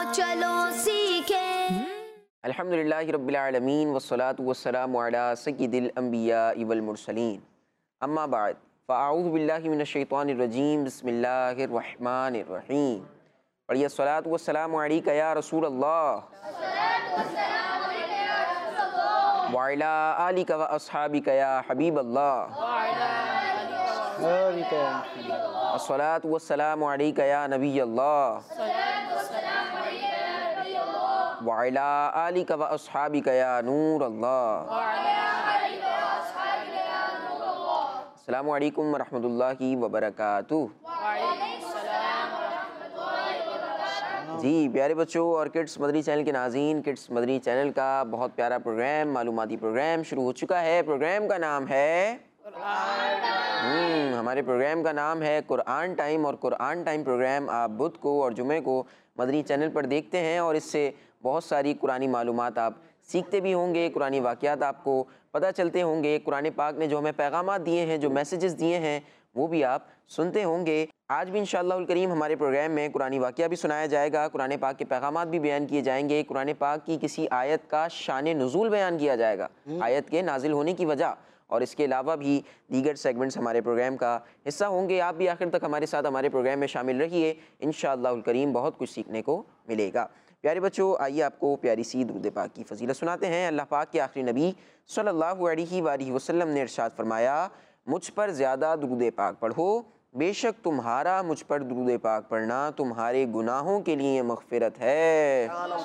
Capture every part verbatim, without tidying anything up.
چلو سیکھیں۔ الحمدللہ رب العالمین والصلاة والسلام علی سید الانبیاء والمرسلین، اما بعد فاعوذ باللہ من الشیطان الرجیم، بسم اللہ الرحمن الرحیم۔ پڑھیے الصلاة والسلام علیک یا رسول اللہ وعلی آلک و اصحابک یا حبیب اللہ، الصلاة والسلام علیک یا نبی اللہ وعلی آلک و اصحابک یا نور اللہ۔ السلام علیکم ورحمۃ اللہ وبرکاتہ۔ جی پیارے بچوں اور کڈس مدری چینل کے ناظرین، کڈس مدری چینل کا بہت پیارا پروگرام، معلوماتی پروگرام شروع ہو چکا ہے۔ پروگرام کا نام ہے ہم ہمارے پروگرام کا نام ہے قرآن ٹائم، اور قرآن ٹائم پروگرام آپ بدھ کو اور جمعے کو مدری چینل پر دیکھتے ہیں، اور اس سے بہت ساری قرآنی معلومات آپ سیکھتے بھی ہوں گے، قرآنی واقعات آپ کو پتہ چلتے ہوں گے، قرآن پاک نے جو ہمیں پیغامات دیے ہیں، جو میسیجز دیے ہیں، وہ بھی آپ سنتے ہوں گے۔ آج بھی انشاءاللہ الکریم ہمارے پروگرام میں قرآنی واقعہ بھی سنایا جائے گا، قرآن پاک کے پیغامات بھی بیان کیے جائیں گے، قرآن پاک کی کسی آیت کا شان نزول بیان کیا جائے گا، آیت کے نازل ہونے کی وجہ، اور اس کے علاوہ بھی دیگر سیگمنٹس ہمارے پروگرام کا حصہ ہوں گے۔ آپ بھی آخر تک ہمارے ساتھ ہمارے پروگرام میں شامل رہیے، انشاءاللہ الکریم بہت کچھ سیکھنے کو ملے گا۔ پیارے بچوں، آئیے آپ کو پیاری سی درود پاک کی فضیلت سناتے ہیں۔ اللہ پاک کے آخری نبی صلی اللہ علیہ وآلہ وسلم نے ارشاد فرمایا، مجھ پر زیادہ درود پاک پڑھو، بے شک تمہارا مجھ پر درود پاک پڑھنا تمہارے گناہوں کے لیے مغفرت ہے۔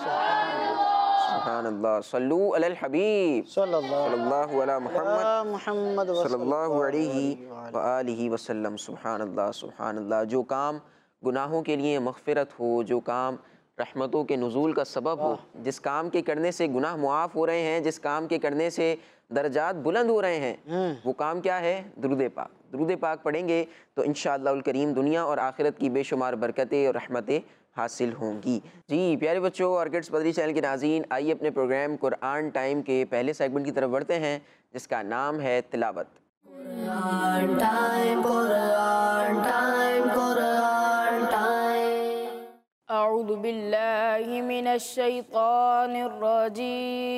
سبحان اللہ، صلو علی الحبیب صلی اللہ علی محمد صلی اللہ علیہ وآلہ وسلم۔ سبحان اللہ سبحان اللہ۔ جو کام گناہوں کے لیے مغفرت ہو، جو کام رحمتوں کے نزول کا سبب ہو، جس کام کے کرنے سے گناہ معاف ہو رہے ہیں، جس کام کے کرنے سے درجات بلند ہو رہے ہیں، وہ کام کیا ہے؟ درود پاک۔ درود پاک پڑھیں گے تو انشاءاللہ الکریم دنیا اور آخرت کی بے شمار برکتیں اور رحمتیں حاصل ہوں گی۔ جی پیارے بچوں اور کڈس مدری چینل کے ناظرین، آئیے اپنے پروگرام قرآن ٹائم کے پہلے سیگمنٹ کی طرف بڑھتے ہیں، جس کا نام ہے تلاوت۔ Quran time, Quran time, Quran time. اعوذ باللہ من الشیطان الرجیم،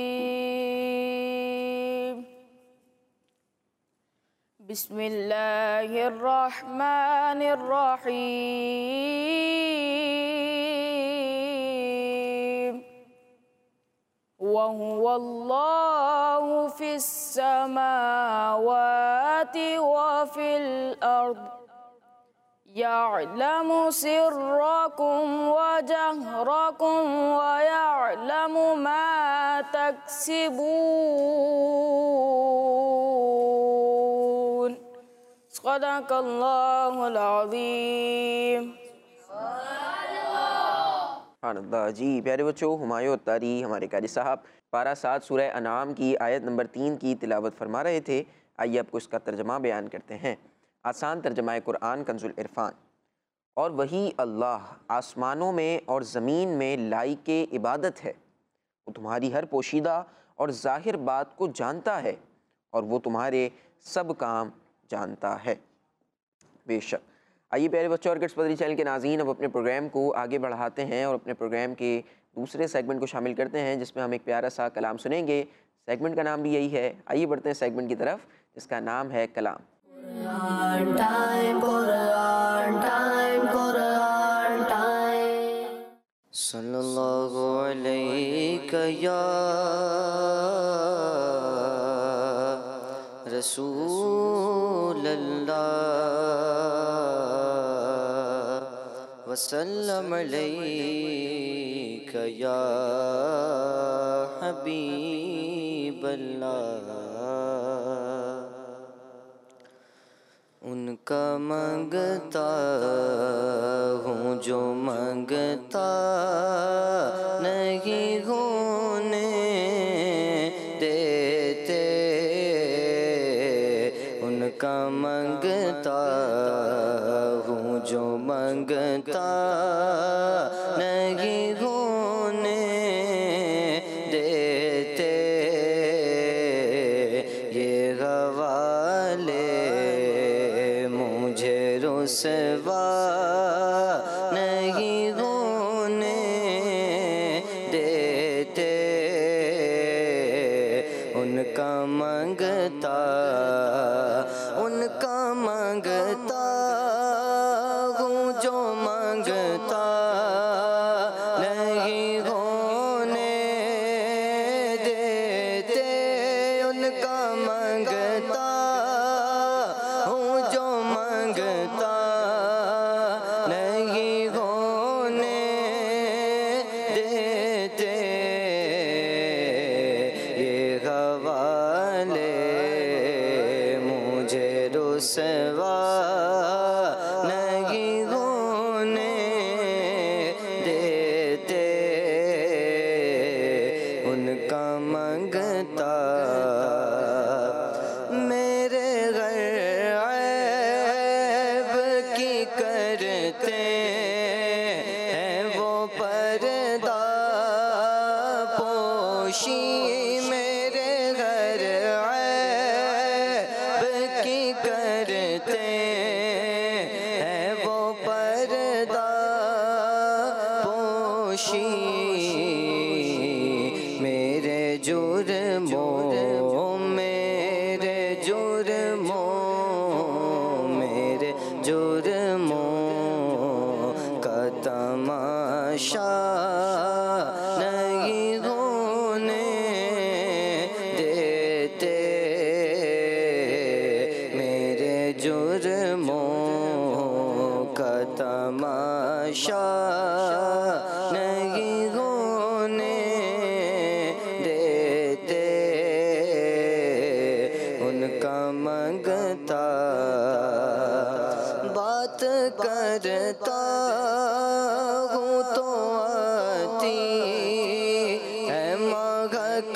بسم اللہ الرحمن الرحیم۔ وَهُوَ اللَّهُ فِي السَّمَاوَاتِ وَفِي الْأَرْضِ يَعْلَمُ سِرَّكُمْ وَجَهْرَكُمْ وَيَعْلَمُ مَا تَكْسِبُونَ۔ صدق اللہ العظیم۔ سبحان اللہ۔ جی پیارے بچوں، ہمایوں الطاری ہمارے قاری صاحب پارہ سات سورہ انعام کی آیت نمبر تین کی تلاوت فرما رہے تھے۔ آئیے آپ کو اس کا ترجمہ بیان کرتے ہیں۔ آسان ترجمہ قرآن کنز العرفان۔ اور وہی اللہ آسمانوں میں اور زمین میں لائق عبادت ہے، وہ تمہاری ہر پوشیدہ اور ظاہر بات کو جانتا ہے، اور وہ تمہارے سب کام جانتا ہے۔ بے شک۔ آئیے پیارے بچوں اور کڈس مدری چینل کے ناظرین، اب اپنے پروگرام کو آگے بڑھاتے ہیں اور اپنے پروگرام کے دوسرے سیگمنٹ کو شامل کرتے ہیں، جس میں ہم ایک پیارا سا کلام سنیں گے۔ سیگمنٹ کا نام بھی یہی ہے۔ آئیے بڑھتے ہیں سیگمنٹ کی طرف، جس کا نام ہے کلام۔ Quran time, Quran time, Quran time. صلی اللہ علیہ یا رسول اللہ وسلم علیک یا حبیب اللہ۔ ان کا منگتا ہوں جو منگتا نہیں ہونے دیتے، ان کا منگتا ہوں جو منگتا نہیں ہونے دیتے، یہ حوالے مجھے رسوا نہیں ہونے کا منگتا میرے غیر عیب کی کرتے ہیں وہ پردہ پوشی میرے غیر عیب کی کرتے ہیں وہ پردہ پوشی میرے جرموں میرے جرموں میرے جرموں کا تماشا نہیں ہونے دیتے میرے جرموں کا تماشا نہیں ہونے دیتے ان کا منگتا بات کرتا ہوں تو آتی ہے مہک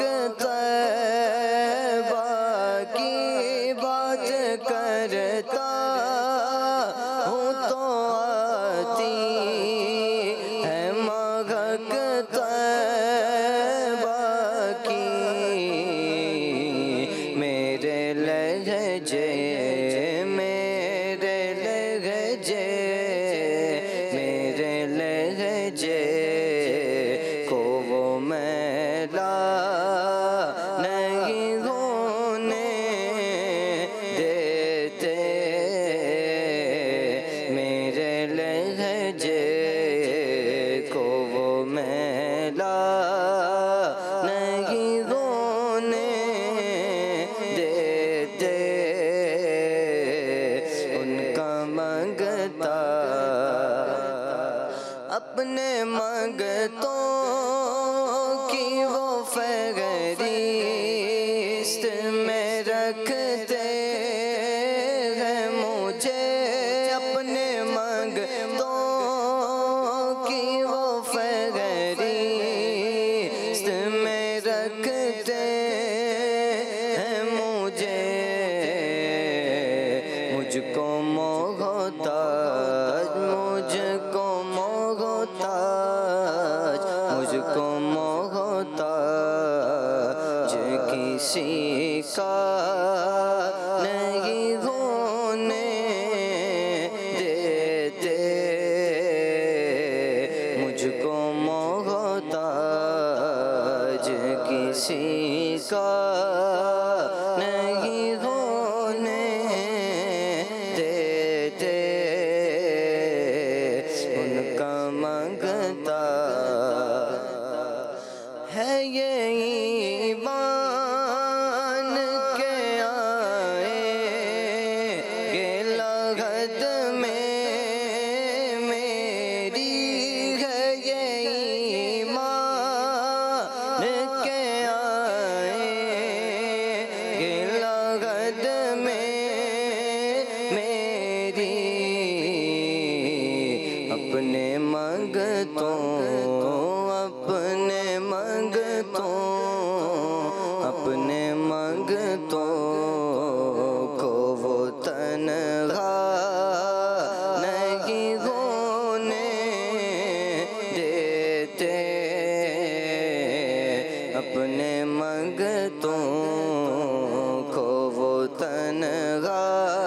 طیبہ کی بات کرتا ہوں تو آتی ہے مہک طیبہ کی میرے لہجے میرے لہجے میرے لہجے کو وہ میلا نہیں ہونے دیتے میرے لہجے کو وہ میلا نہیں ہونے دیتے ان کا منگتا اپنے منگتوں کی وہ فہرست میں رکھتے ہیں مجھے اپنے منگتوں کی وہ فہرست میں رکھتے ہیں مجھے مجھ کو محتاج مجھ کو محتاج مجھ کو محتاج کسی کا نہیں ہونے دیتے مجھ کو محتاج کسی کا نہیں ہونے دیتے ان کا منگتا ہے یہ ایمان کے آئے گے لغت میں میری ہے یہ ایمان کے آئے گے لغت میں میری اپنے منگتوں اپنے منگتوں اپنے منگتوں کو وہ تنہا نہیں ہونے دیتے اپنے منگتوں کو وہ تنہا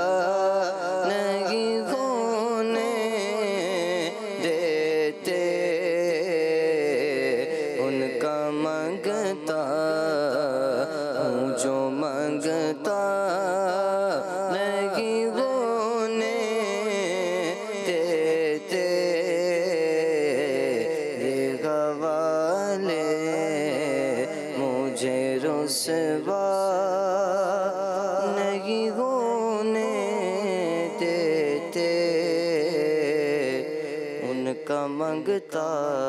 نہیں ہونے دیتے ان کا منگتا ہوں جو منگتا نہیں ہونے دیتے یہ حوالے مجھے رسوا نہیں ہونے دیتے ان کا منگتا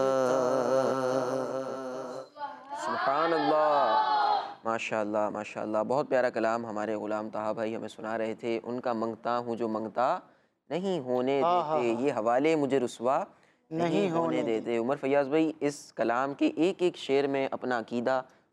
سبحان اللہ ماشاءاللہ ماشاءاللہ بہت پیارا کلام ہمارے غلام طہا بھائی ہمیں سنا رہے تھے ان کا منگتا ہوں جو منگتا نہیں ہونے دیتے یہ حوالے مجھے رسوا نہیں ہونے دیتے عمر فیاض بھائی اس کلام کے ایک ایک شعر میں اپنا عقیدہ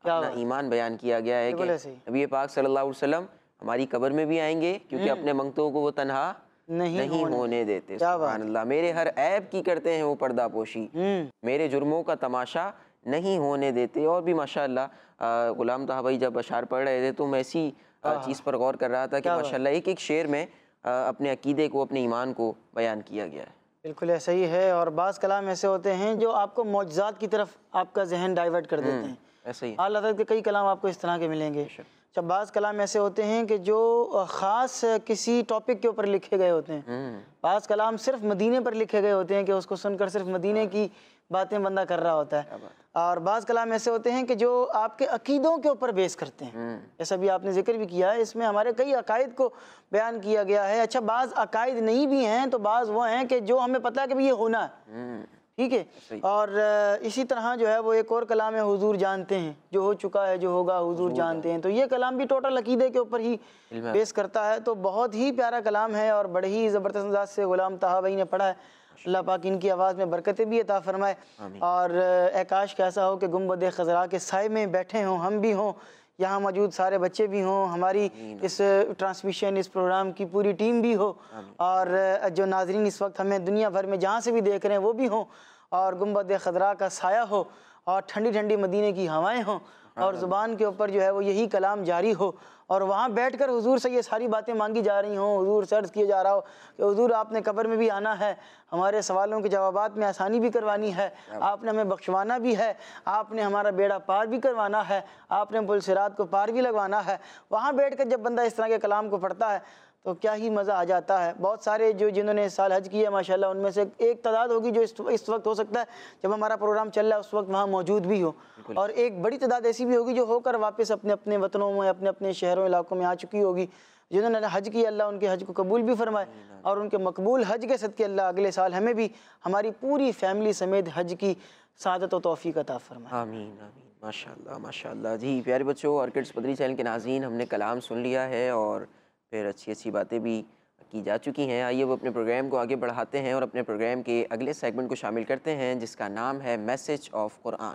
اپنا ایمان بیان کیا گیا ہے کہ نبی پاک صلی اللہ علیہ وسلم ہماری قبر میں بھی آئیں گے کیونکہ اپنے منگتوں کو وہ تنہا نہیں ہونے دیتے. سبحان اللہ. میرے ہر عیب کی کرتے ہیں وہ پردہ پوشی, میرے جرموں کا تماشا نہیں ہونے دیتے. اور بھی ماشاءاللہ غلام طہ بھائی جب اشعار پڑھ رہے تھے تو میں اسی چیز پر غور کر رہا تھا کہ ماشاءاللہ ایک ایک شعر میں اپنے عقیدے کو, اپنے ایمان کو بیان کیا گیا ہے. بالکل ایسا ہی ہے. اور بعض کلام ایسے ہوتے ہیں جو آپ کو معجزات کی طرف آپ کا ذہن ڈائیورٹ کر دیتے ہیں. ایسا ہی اعلیٰ حضرت کے کئی کلام آپ کو اس طرح کے ملیں گے. جب بعض کلام ایسے ہوتے ہیں کہ جو خاص کسی ٹاپک کے اوپر لکھے گئے ہوتے ہیں. بعض کلام صرف مدینے پر لکھے گئے ہوتے ہیں کہ اس کو سن کر صرف مدینے کی باتیں بندہ کر رہا ہوتا ہے. اور بعض کلام ایسے ہوتے ہیں کہ جو آپ کے عقیدوں کے اوپر بیس کرتے ہیں, جیسا بھی آپ نے ذکر بھی کیا ہے. اس میں ہمارے کئی عقائد کو بیان کیا گیا ہے. اچھا بعض عقائد نہیں بھی ہیں تو بعض وہ ہیں کہ جو ہمیں پتہ ہے کہ یہ ہونا ہے, ٹھیک ہے. اور اسی طرح جو ہے وہ ایک اور کلام ہے حضور جانتے ہیں, جو ہو چکا ہے جو ہوگا حضور جانتے ہیں. تو یہ کلام بھی ٹوٹل عقیدے کے اوپر ہی بیس کرتا ہے. تو بہت ہی پیارا کلام ہے اور بڑے ہی زبردست انداز سے غلام طہ بھائی نے پڑھا ہے. اللہ پاک ان کی آواز میں برکتیں بھی عطا فرمائے. اور اے کاش کہ ایسا ہو کہ گنبد خضراء کے سائے میں بیٹھے ہوں, ہم بھی ہوں, یہاں موجود سارے بچے بھی ہوں, ہماری اس ٹرانسمیشن اس پروگرام کی پوری ٹیم بھی ہو, اور جو ناظرین اس وقت ہمیں دنیا بھر میں جہاں سے بھی دیکھ رہے ہیں وہ بھی ہوں, اور گنبد خضراء کا سایہ ہو, اور ٹھنڈی ٹھنڈی مدینے کی ہوائیں ہوں, اور زبان کے اوپر جو ہے وہ یہی کلام جاری ہو, اور وہاں بیٹھ کر حضور سے یہ ساری باتیں مانگی جا رہی ہوں. حضور سے عرض کیا جا رہا ہو کہ حضور آپ نے قبر میں بھی آنا ہے, ہمارے سوالوں کے جوابات میں آسانی بھی کروانی ہے, آپ نے ہمیں بخشوانا بھی ہے, آپ نے ہمارا بیڑا پار بھی کروانا ہے, آپ نے پل صراط کو پار بھی لگوانا ہے. وہاں بیٹھ کر جب بندہ اس طرح کے کلام کو پڑھتا ہے تو کیا ہی مزہ آ جاتا ہے. بہت سارے جو جنہوں نے اس سال حج کیا ماشاءاللہ ان میں سے ایک تعداد ہوگی جو اس وقت ہو سکتا ہے جب ہمارا پروگرام چل رہا ہے اس وقت وہاں موجود بھی ہو, اور ایک بڑی تعداد ایسی بھی ہوگی جو ہو کر واپس اپنے اپنے وطنوں میں اپنے اپنے شہروں علاقوں میں آ چکی ہوگی. جنہوں نے حج کیا اللہ ان کے حج کو قبول بھی فرمائے, اور ان کے مقبول حج کے صدقے اللہ اگلے سال ہمیں بھی ہماری پوری فیملی سمیت حج کی سعادت و توفیق عطا فرمائے. آمین آمین. ماشاءاللہ ماشاءاللہ. جی پیارے بچوں اور کڈس مدنی چینل کے ناظرین, ہم نے کلام سن لیا ہے اور پھر اچھی اچھی باتیں بھی کی جا چکی ہیں. آئیے وہ اپنے پروگرام کو آگے بڑھاتے ہیں اور اپنے پروگرام کے اگلے سیگمنٹ کو شامل کرتے ہیں جس کا نام ہے message of Quran.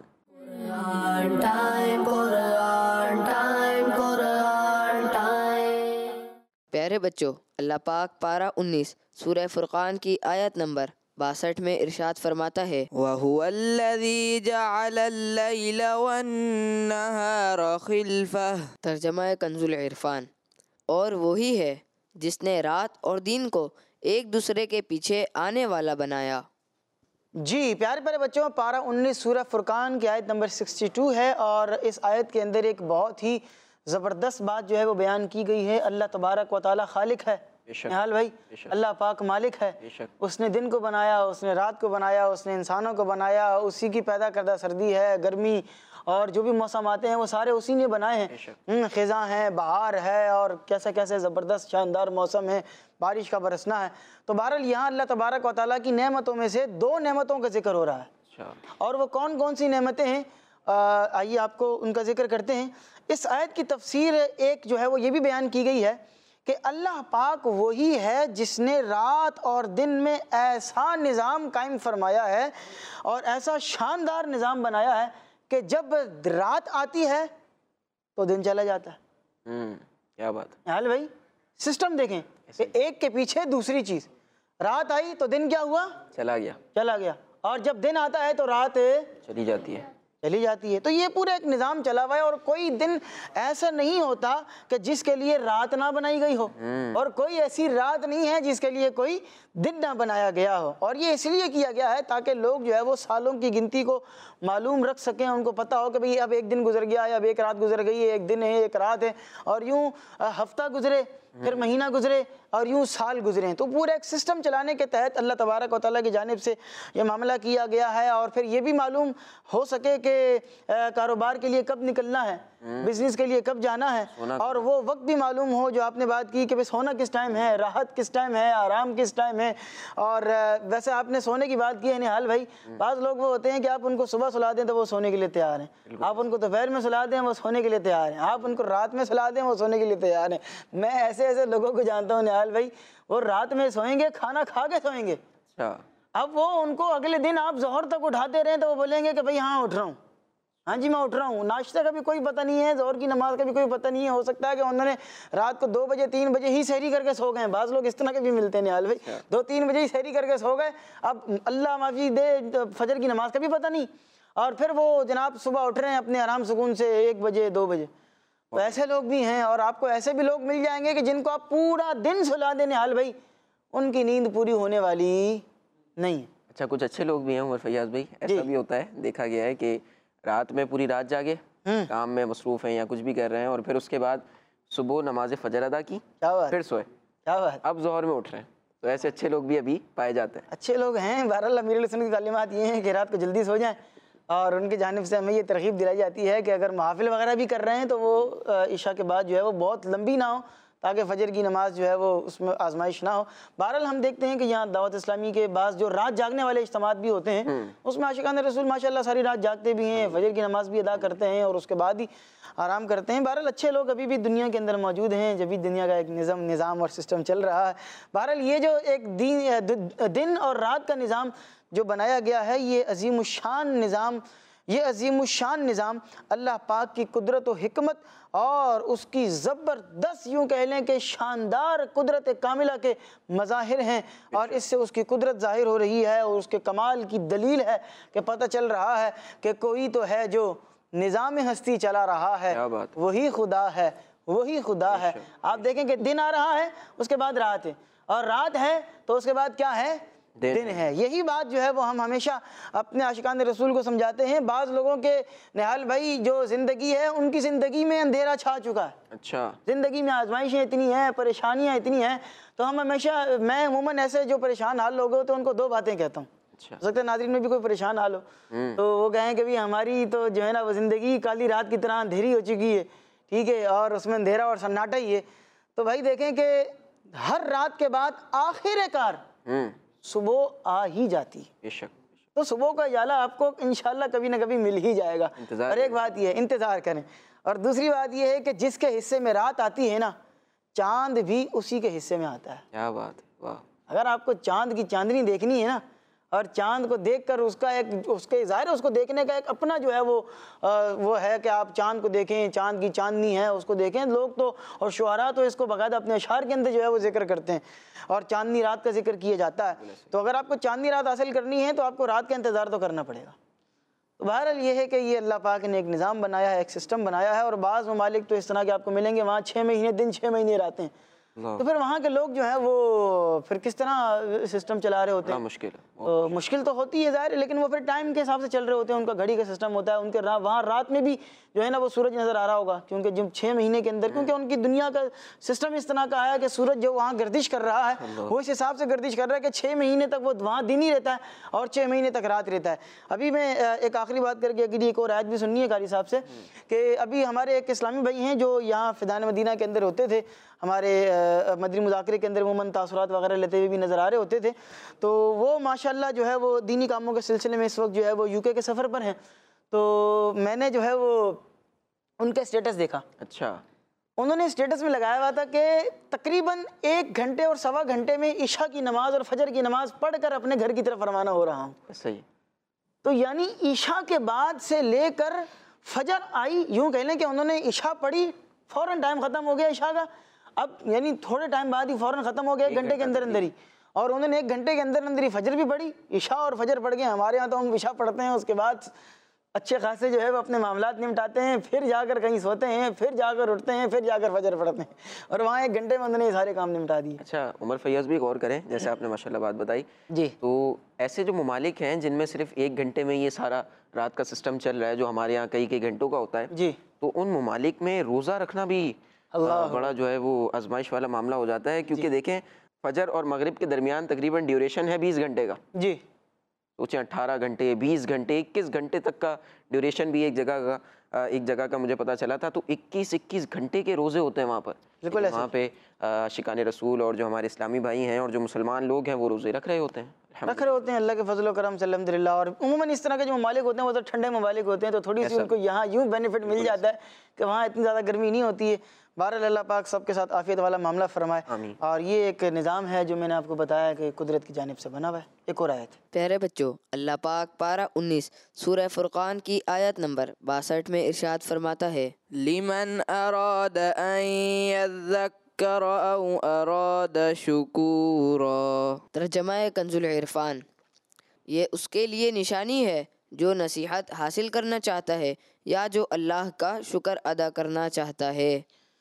Quran time, Quran time, Quran time. پیارے بچوں, اللہ پاک پارہ انیس سورہ فرقان کی آیت نمبر باسٹھ میں ارشاد فرماتا ہے وَهُوَ الَّذِي جَعَلَ اللَّيْلَ وَالنَّهَارَ خِلْفَةً. ترجمہ کنز العرفان. اور وہی ہے جس نے رات اور دن کو ایک دوسرے کے پیچھے آنے والا بنایا. جی پیارے پیارے بچوں, پارہ انیس سورہ فرقان کی آیت نمبر باسٹھ ہے, اور اس آیت کے اندر ایک بہت ہی زبردست بات جو ہے وہ بیان کی گئی ہے. اللہ تبارک و تعالی خالق ہے, نہال بھائی, اللہ پاک مالک ہے. اس نے دن کو بنایا, اس نے رات کو بنایا, اس نے انسانوں کو بنایا, اسی کی پیدا کردہ سردی ہے, گرمی اور جو بھی موسم آتے ہیں وہ سارے اسی نے بنائے ہیں. خزاں ہے, بہار ہے, اور کیسے کیسے زبردست شاندار موسم ہے, بارش کا برسنا ہے. تو بہرحال یہاں اللہ تبارک و تعالیٰ کی نعمتوں میں سے دو نعمتوں کا ذکر ہو رہا ہے, اور وہ کون کون سی نعمتیں ہیں آئیے آپ کو ان کا ذکر کرتے ہیں. اس آیت کی تفسیر ایک جو ہے وہ یہ بھی بیان کی گئی ہے کہ اللہ پاک وہی ہے جس نے رات اور دن میں ایسا نظام قائم فرمایا ہے اور ایسا شاندار نظام بنایا ہے کہ جب رات آتی ہے تو دن چلا جاتا ہے. کیا بات ہے حال بھائی, سسٹم دیکھیں کہ ایک کے پیچھے دوسری چیز. رات آئی تو دن کیا ہوا, چلا گیا چلا گیا, اور جب دن آتا ہے تو رات چلی جاتی ہے چلی جاتی ہے. تو یہ پورا ایک نظام چلا ہوا ہے, اور کوئی دن ایسا نہیں ہوتا کہ جس کے لیے رات نہ بنائی گئی ہو, اور کوئی ایسی رات نہیں ہے جس کے لیے کوئی دن نہ بنایا گیا ہو. اور یہ اس لیے کیا گیا ہے تاکہ لوگ جو ہے وہ سالوں کی گنتی کو معلوم رکھ سکیں, ان کو پتہ ہو کہ بھئی اب ایک دن گزر گیا ہے, اب ایک رات گزر گئی ہے, ایک دن ہے, ایک رات ہے, اور یوں ہفتہ گزرے, پھر مہینہ گزرے, اور یوں سال گزرے. تو پورا ایک سسٹم چلانے کے تحت اللہ تبارک و تعالیٰ کی جانب سے یہ معاملہ کیا گیا ہے. اور پھر یہ بھی معلوم ہو سکے کہ کاروبار کے لیے کب نکلنا ہے, بزنس کے لیے کب جانا ہے, اور وہ وقت بھی معلوم ہو جو آپ نے بات کی کہ بس سونا کس ٹائم ہے, راحت کس ٹائم ہے, آرام کس ٹائم ہے. اور ویسے آپ نے سونے کی بات کی ہے نہال بھائی, بعض لوگ وہ ہوتے ہیں کہ آپ ان کو صبح سلا دیں تو وہ سونے کے لیے تیار ہیں, آپ ان کو دوپہر میں سلا دیں وہ سونے کے لیے تیار ہیں, آپ ان کو رات میں سلا دیں وہ سونے کے لیے تیار ہیں. میں ایسے ایسے لوگوں کو جانتا ہوں نہال بھائی, وہ رات میں سوئیں گے, کھانا کھا کے سوئیں گے. اب وہ ان کو اگلے دن آپ ظہر تک اٹھاتے رہیں تو وہ بولیں گے کہ بھئی ہاں اٹھ رہا ہوں, ہاں جی میں اٹھ رہا ہوں، ناشتہ کا بھی کوئی پتہ نہیں ہے، ظہر کی نماز کا بھی کوئی پتہ نہیں ہے، ہو سکتا ہے کہ انہوں نے رات کو دو بجے تین بجے ہی سحری کر کے سو گئے ہیں، بعض لوگ اس طرح کے بھی ملتے ہیں نہال بھائی، دو تین بجے ہی سحری کر کے سو گئے، اب اللہ معافی دے فجر کی نماز کا بھی پتہ نہیں، اور پھر وہ جناب صبح اٹھ رہے ہیں اپنے آرام سکون سے ایک بجے دو بجے. تو ایسے لوگ بھی ہیں، اور آپ کو ایسے بھی لوگ مل جائیں گے کہ جن کو آپ پورا دن سلا دیں نہال بھائی، ان کی نیند پوری ہونے والی نہیں ہے. اچھا کچھ اچھے لوگ بھی ہیں عمر فیاض بھائی، ایسا بھی ہوتا ہے، دیکھا گیا ہے کہ رات میں پوری رات جاگے، کام میں مصروف ہیں یا کچھ بھی کر رہے ہیں، اور پھر اس کے بعد صبح نماز فجر ادا کی، پھر سوئے، کیا بات، اب ظہر میں اٹھ رہے ہیں. تو ایسے اچھے لوگ بھی ابھی پائے جاتے ہیں. اچھے لوگ ہیں. بہرحال امیر علیہ سنت کی تعلیمات یہ ہیں کہ رات کو جلدی سو جائیں، اور ان کی جانب سے ہمیں یہ ترغیب دلائی جاتی ہے کہ اگر محافل وغیرہ بھی کر رہے ہیں تو وہ عشاء کے بعد جو ہے وہ بہت لمبی نہ ہو، تاکہ فجر کی نماز جو ہے وہ اس میں آزمائش نہ ہو. بہرحال ہم دیکھتے ہیں کہ یہاں دعوت اسلامی کے بعض جو رات جاگنے والے اجتماعات بھی ہوتے ہیں، اس میں عاشقان رسول ماشاءاللہ ساری رات جاگتے بھی ہیں، فجر کی نماز بھی ادا کرتے ہیں، اور اس کے بعد ہی آرام کرتے ہیں. بہرحال اچھے لوگ ابھی بھی دنیا کے اندر موجود ہیں، جب بھی دنیا کا ایک نظام نظام اور سسٹم چل رہا ہے. بہرحال یہ جو ایک دین دن اور رات کا نظام جو بنایا گیا ہے، یہ عظیم الشان نظام یہ عظیم الشان نظام اللہ پاک کی قدرت و حکمت اور اس کی زبردست یوں کہہ لیں کہ شاندار قدرت کاملہ کے مظاہر ہیں، اور اس سے اس کی قدرت ظاہر ہو رہی ہے، اور اس کے کمال کی دلیل ہے کہ پتہ چل رہا ہے کہ کوئی تو ہے جو نظام ہستی چلا رہا ہے، وہی خدا ہے، وہی خدا ہے. آپ دیکھیں کہ دن آ رہا ہے، اس کے بعد رات ہے، اور رات ہے تو اس کے بعد کیا ہے؟ دن ہے. یہی بات جو ہے وہ ہم ہمیشہ اپنے عاشقان رسول کو سمجھاتے ہیں. بعض لوگوں کے نہال بھائی جو زندگی ہے، ان کی زندگی میں اندھیرا چھا چکا ہے. اچھا زندگی میں آزمائشیں اتنی ہیں، پریشانیاں اتنی ہیں، تو ہم ہمیشہ میں عموماً ایسے جو پریشان حال لوگ ہوتے ہیں ان کو دو باتیں کہتا ہوں. ہو سکتا ہے ناظرین میں بھی کوئی پریشان حال ہو تو وہ کہیں کہ بھی ہماری تو جو ہے نا وہ زندگی کالی رات کی طرح اندھیری ہو چکی ہے، ٹھیک ہے، اور اس میں اندھیرا اور سناٹا ہی ہے. تو بھائی دیکھیں کہ ہر رات کے بعد آخر کار صبح آ ہی جاتی ہے. بے شک. تو صبح کا اجالا آپ کو انشاءاللہ کبھی نہ کبھی مل ہی جائے گا. اور ایک بات یہ ہے، انتظار کریں. اور دوسری بات یہ ہے کہ جس کے حصے میں رات آتی ہے نا، چاند بھی اسی کے حصے میں آتا ہے. کیا بات ہے، واہ. اگر آپ کو چاند کی چاندنی دیکھنی ہے نا، اور چاند کو دیکھ کر اس کا ایک اس کے ظاہر اس کو دیکھنے کا ایک اپنا جو ہے وہ وہ ہے کہ آپ چاند کو دیکھیں، چاند کی چاندنی ہے اس کو دیکھیں. لوگ تو اور شعراء تو اس کو باقاعدہ اپنے اشعار کے اندر جو ہے وہ ذکر کرتے ہیں، اور چاندنی رات کا ذکر کیا جاتا ہے. تو اگر آپ کو چاندنی رات حاصل کرنی ہے تو آپ کو رات کا انتظار تو کرنا پڑے گا. تو بہرحال یہ ہے کہ یہ اللہ پاک نے ایک نظام بنایا ہے، ایک سسٹم بنایا ہے. اور بعض ممالک تو اس طرح کے آپ کو ملیں گے وہاں چھ مہینے دن چھ مہینے راتیں ہیں. تو پھر وہاں کے لوگ جو ہیں وہ پھر کس طرح سسٹم چلا رہے ہوتے ہیں؟ مشکل تو مشکل تو ہوتی ہے ظاہر، لیکن وہ پھر ٹائم کے حساب سے چل رہے ہوتے ہیں. ان کا گھڑی کا سسٹم ہوتا ہے. ان کے وہاں رات میں بھی جو ہے نا وہ سورج نظر آ رہا ہوگا، کیونکہ جب چھ مہینے کے اندر کیونکہ ان کی دنیا کا سسٹم اس طرح کا آیا کہ سورج جو وہاں گردش کر رہا ہے وہ اس حساب سے گردش کر رہا ہے کہ چھ مہینے تک وہ وہاں دن ہی رہتا ہے اور چھ مہینے تک رات رہتا ہے. ابھی میں ایک آخری بات کر کے اگلی ایک اور آیت بھی سننی ہے قاری صاحب سے، کہ ابھی ہمارے ایک اسلامی بھائی ہیں جو یہاں فیضان مدینہ کے اندر ہوتے تھے، ہمارے مدنی مذاکرے کے اندر عموماً تاثرات وغیرہ لیتے ہوئے بھی نظر آ رہے ہوتے تھے. تو وہ ماشاءاللہ جو ہے وہ دینی کاموں کے سلسلے میں اس وقت جو ہے وہ یو کے کے سفر پر ہیں. تو میں نے جو ہے وہ ان کا اسٹیٹس دیکھا. اچھا. انہوں نے اسٹیٹس میں لگایا ہوا تھا کہ تقریباً ایک گھنٹے اور سوا گھنٹے میں عشاء کی نماز اور فجر کی نماز پڑھ کر اپنے گھر کی طرف روانہ ہو رہا ہوں. صحیح. تو یعنی عشاء کے بعد سے لے کر فجر آئی، یوں کہہ لیں کہ انہوں نے عشاء پڑھی، فوراً ٹائم ختم ہو گیا عشاء کا، اب یعنی تھوڑے ٹائم بعد ہی فوراً ختم ہو گیا، ایک گھنٹے کے اندر اندر ہی. اور انہوں نے ایک گھنٹے کے اندر اندر ہی فجر بھی پڑھی، عشاء اور فجر پڑھ گئے. ہمارے یہاں تو ہم عشاء پڑھتے ہیں، اس کے بعد اچھے خاصے جو ہے وہ اپنے معاملات نمٹاتے ہیں، پھر جا کر کہیں سوتے ہیں، پھر جا کر اٹھتے ہیں، پھر جا کر فجر پڑھتے ہیں، اور وہاں ایک گھنٹے میں انہوں نے یہ سارے کام نمٹا دیے. اچھا عمر فیاض بھی غور کریں، جیسے آپ نے ماشاءاللہ بات بتائی جی، تو ایسے جو ممالک ہیں جن میں صرف ایک گھنٹے میں یہ سارا رات کا سسٹم چل رہا ہے جو ہمارے یہاں کئی کئی گھنٹوں کا ہوتا ہے، جی، تو ان ممالک میں روزہ رکھنا بھی بڑا جو ہے وہ آزمائش والا معاملہ ہو جاتا ہے. کیونکہ دیکھیں فجر اور مغرب کے درمیان تقریباً ڈیوریشن ہے بیس گھنٹے کا. جی، سوچیں اٹھارہ گھنٹے، بیس گھنٹے، اکیس گھنٹے تک کا ڈیوریشن بھی ایک جگہ کا ایک جگہ کا مجھے پتا چلا تھا. تو اکیس اکیس گھنٹے کے روزے ہوتے ہیں وہاں پر. بالکل ایسے وہاں پہ عاشقان رسول اور جو ہمارے اسلامی بھائی ہیں اور جو مسلمان لوگ ہیں وہ روزے رکھ رہے ہوتے ہیں، رکھ رہے ہوتے ہیں اللہ کے فضل و کرم سے الحمدللہ. اور عموماً اس طرح کے جو ممالک ہوتے ہیں وہ تو ٹھنڈے ممالک ہوتے ہیں، تو تھوڑی سی ان کو یہاں یوں بینیفٹ مل جاتا ہے کہ وہاں اتنی زیادہ گرمی نہیں ہوتی ہے. بہرحال اللہ پاک سب کے ساتھ عافیت والا معاملہ فرمائے. آمین. اور یہ ایک نظام ہے جو میں نے آپ کو بتایا کہ قدرت کی جانب سے بنا ہوا ہے. ایک اور آیت. پیارے بچوں، اللہ پاک پارہ انیس سورہ فرقان کی آیت نمبر باسٹھ میں ارشاد فرماتا ہے، لمن اراد ان یذکر او اراد شکورا. ترجمہ کنز العرفان، یہ اس کے لیے نشانی ہے جو نصیحت حاصل کرنا چاہتا ہے یا جو اللہ کا شکر ادا کرنا چاہتا ہے.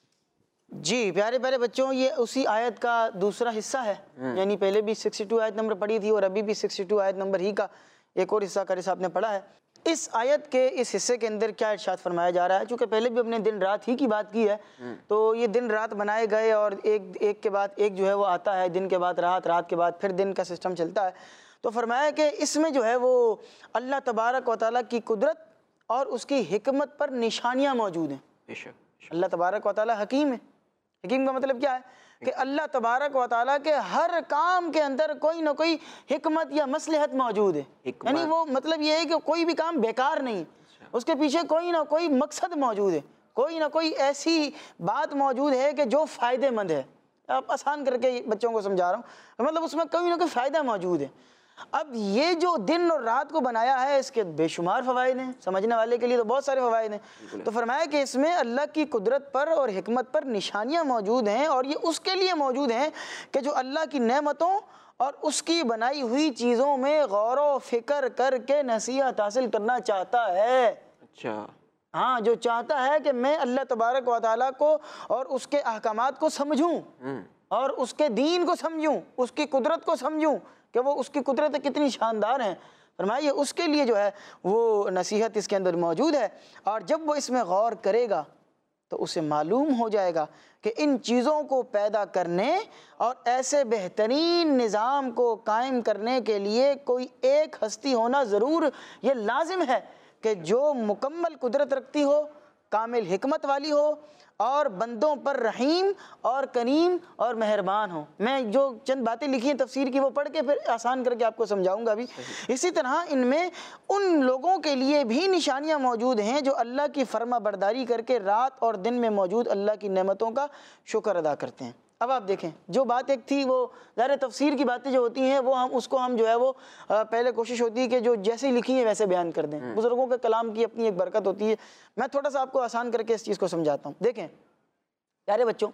جی پیارے پیارے بچوں، یہ اسی آیت کا دوسرا حصہ ہے. یعنی پہلے بھی سکسٹی ٹو آیت نمبر پڑھی تھی اور ابھی بھی سکسٹی ٹو آیت نمبر ہی کا ایک اور حصہ قاری صاحب نے پڑھا ہے. اس آیت کے اس حصے کے اندر کیا ارشاد فرمایا جا رہا ہے؟ چونکہ پہلے بھی اپنے دن رات ہی کی بات کی ہے، تو یہ دن رات بنائے گئے اور ایک ایک کے بعد ایک جو ہے وہ آتا ہے، دن کے بعد رات، رات کے بعد پھر دن کا سسٹم چلتا ہے. تو فرمایا کہ اس میں جو ہے وہ اللہ تبارک و تعالیٰ کی قدرت اور اس کی حکمت پر نشانیاں موجود ہیں. بے شک. اللہ تبارک و تعالیٰ حکیم ہے. حکیم کا مطلب کیا ہے؟ کہ اللہ تبارک و تعالیٰ کے ہر کام کے اندر کوئی نہ کوئی حکمت یا مصلحت موجود ہے. یعنی وہ مطلب یہ ہے کہ کوئی بھی کام بیکار نہیں، اس کے پیچھے کوئی نہ کوئی مقصد موجود ہے، کوئی نہ کوئی ایسی بات موجود ہے کہ جو فائدہ مند ہے. آپ آسان کر کے بچوں کو سمجھا رہا ہوں، مطلب اس میں کوئی نہ کوئی فائدہ موجود ہے. اب یہ جو دن اور رات کو بنایا ہے اس کے بے شمار فوائد ہیں، سمجھنے والے کے لیے تو بہت سارے فوائد ہیں. تو فرمایا کہ اس میں اللہ کی قدرت پر اور حکمت پر نشانیاں موجود ہیں، اور یہ اس کے لیے موجود ہیں کہ جو اللہ کی نعمتوں اور اس کی بنائی ہوئی چیزوں میں غور و فکر کر کے نصیحت حاصل کرنا چاہتا ہے. اچھا. ہاں، جو چاہتا ہے کہ میں اللہ تبارک و تعالیٰ کو اور اس کے احکامات کو سمجھوں اور اس کے دین کو سمجھوں، اس کی قدرت کو سمجھوں کہ وہ اس کی قدرتیں کتنی شاندار ہیں. فرمایا یہ اس کے لیے جو ہے وہ نصیحت اس کے اندر موجود ہے. اور جب وہ اس میں غور کرے گا تو اسے معلوم ہو جائے گا کہ ان چیزوں کو پیدا کرنے اور ایسے بہترین نظام کو قائم کرنے کے لیے کوئی ایک ہستی ہونا ضرور یہ لازم ہے کہ جو مکمل قدرت رکھتی ہو، کامل حکمت والی ہو اور بندوں پر رحیم اور کریم اور مہربان ہو. میں جو چند باتیں لکھی ہیں تفسیر کی وہ پڑھ کے پھر آسان کر کے آپ کو سمجھاؤں گا ابھی. اسی طرح ان میں ان لوگوں کے لیے بھی نشانیاں موجود ہیں جو اللہ کی فرما برداری کر کے رات اور دن میں موجود اللہ کی نعمتوں کا شکر ادا کرتے ہیں. اب آپ دیکھیں، جو بات ایک تھی وہ ظاہر تفسیر کی باتیں جو ہوتی ہیں وہ ہم اس کو ہم جو ہے وہ پہلے کوشش ہوتی ہے کہ جو جیسے لکھی ہیں ویسے بیان کر دیں. بزرگوں کے کلام کی اپنی ایک برکت ہوتی ہے. میں تھوڑا سا آپ کو آسان کر کے اس چیز کو سمجھاتا ہوں. دیکھیں پیارے بچوں،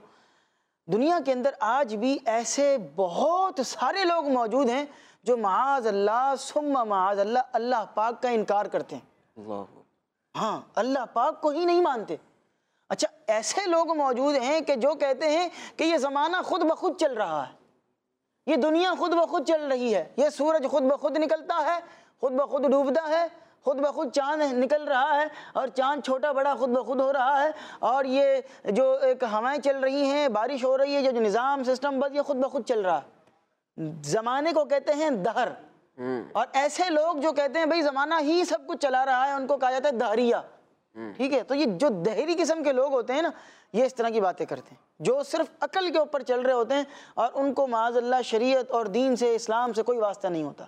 دنیا کے اندر آج بھی ایسے بہت سارے لوگ موجود ہیں جو معاذ اللہ ثم معاذ اللہ اللہ پاک کا انکار کرتے ہیں. اللہ. ہاں، اللہ پاک کو ہی نہیں مانتے. اچھا، ایسے لوگ موجود ہیں کہ جو کہتے ہیں کہ یہ زمانہ خود بخود چل رہا ہے، یہ دنیا خود بخود چل رہی ہے، یہ سورج خود بخود نکلتا ہے، خود بخود ڈوبتا ہے، خود بخود چاند نکل رہا ہے اور چاند چھوٹا بڑا خود بخود ہو رہا ہے، اور یہ جو ایک ہوائیں چل رہی ہیں، بارش ہو رہی ہے، جو نظام سسٹم بس یہ خود بخود چل رہا ہے. زمانے کو کہتے ہیں دہر. اور ایسے لوگ جو کہتے ہیں بھئی زمانہ ہی سب کچھ چلا رہا ہے، ان کو کہا جاتا ہے دہریہ. ٹھیک ہے، تو یہ جو دہری قسم کے لوگ ہوتے ہیں نا، یہ اس طرح کی باتیں کرتے ہیں جو صرف عقل کے اوپر چل رہے ہوتے ہیں اور ان کو معاذ اللہ شریعت اور دین سے، اسلام سے کوئی واسطہ نہیں ہوتا.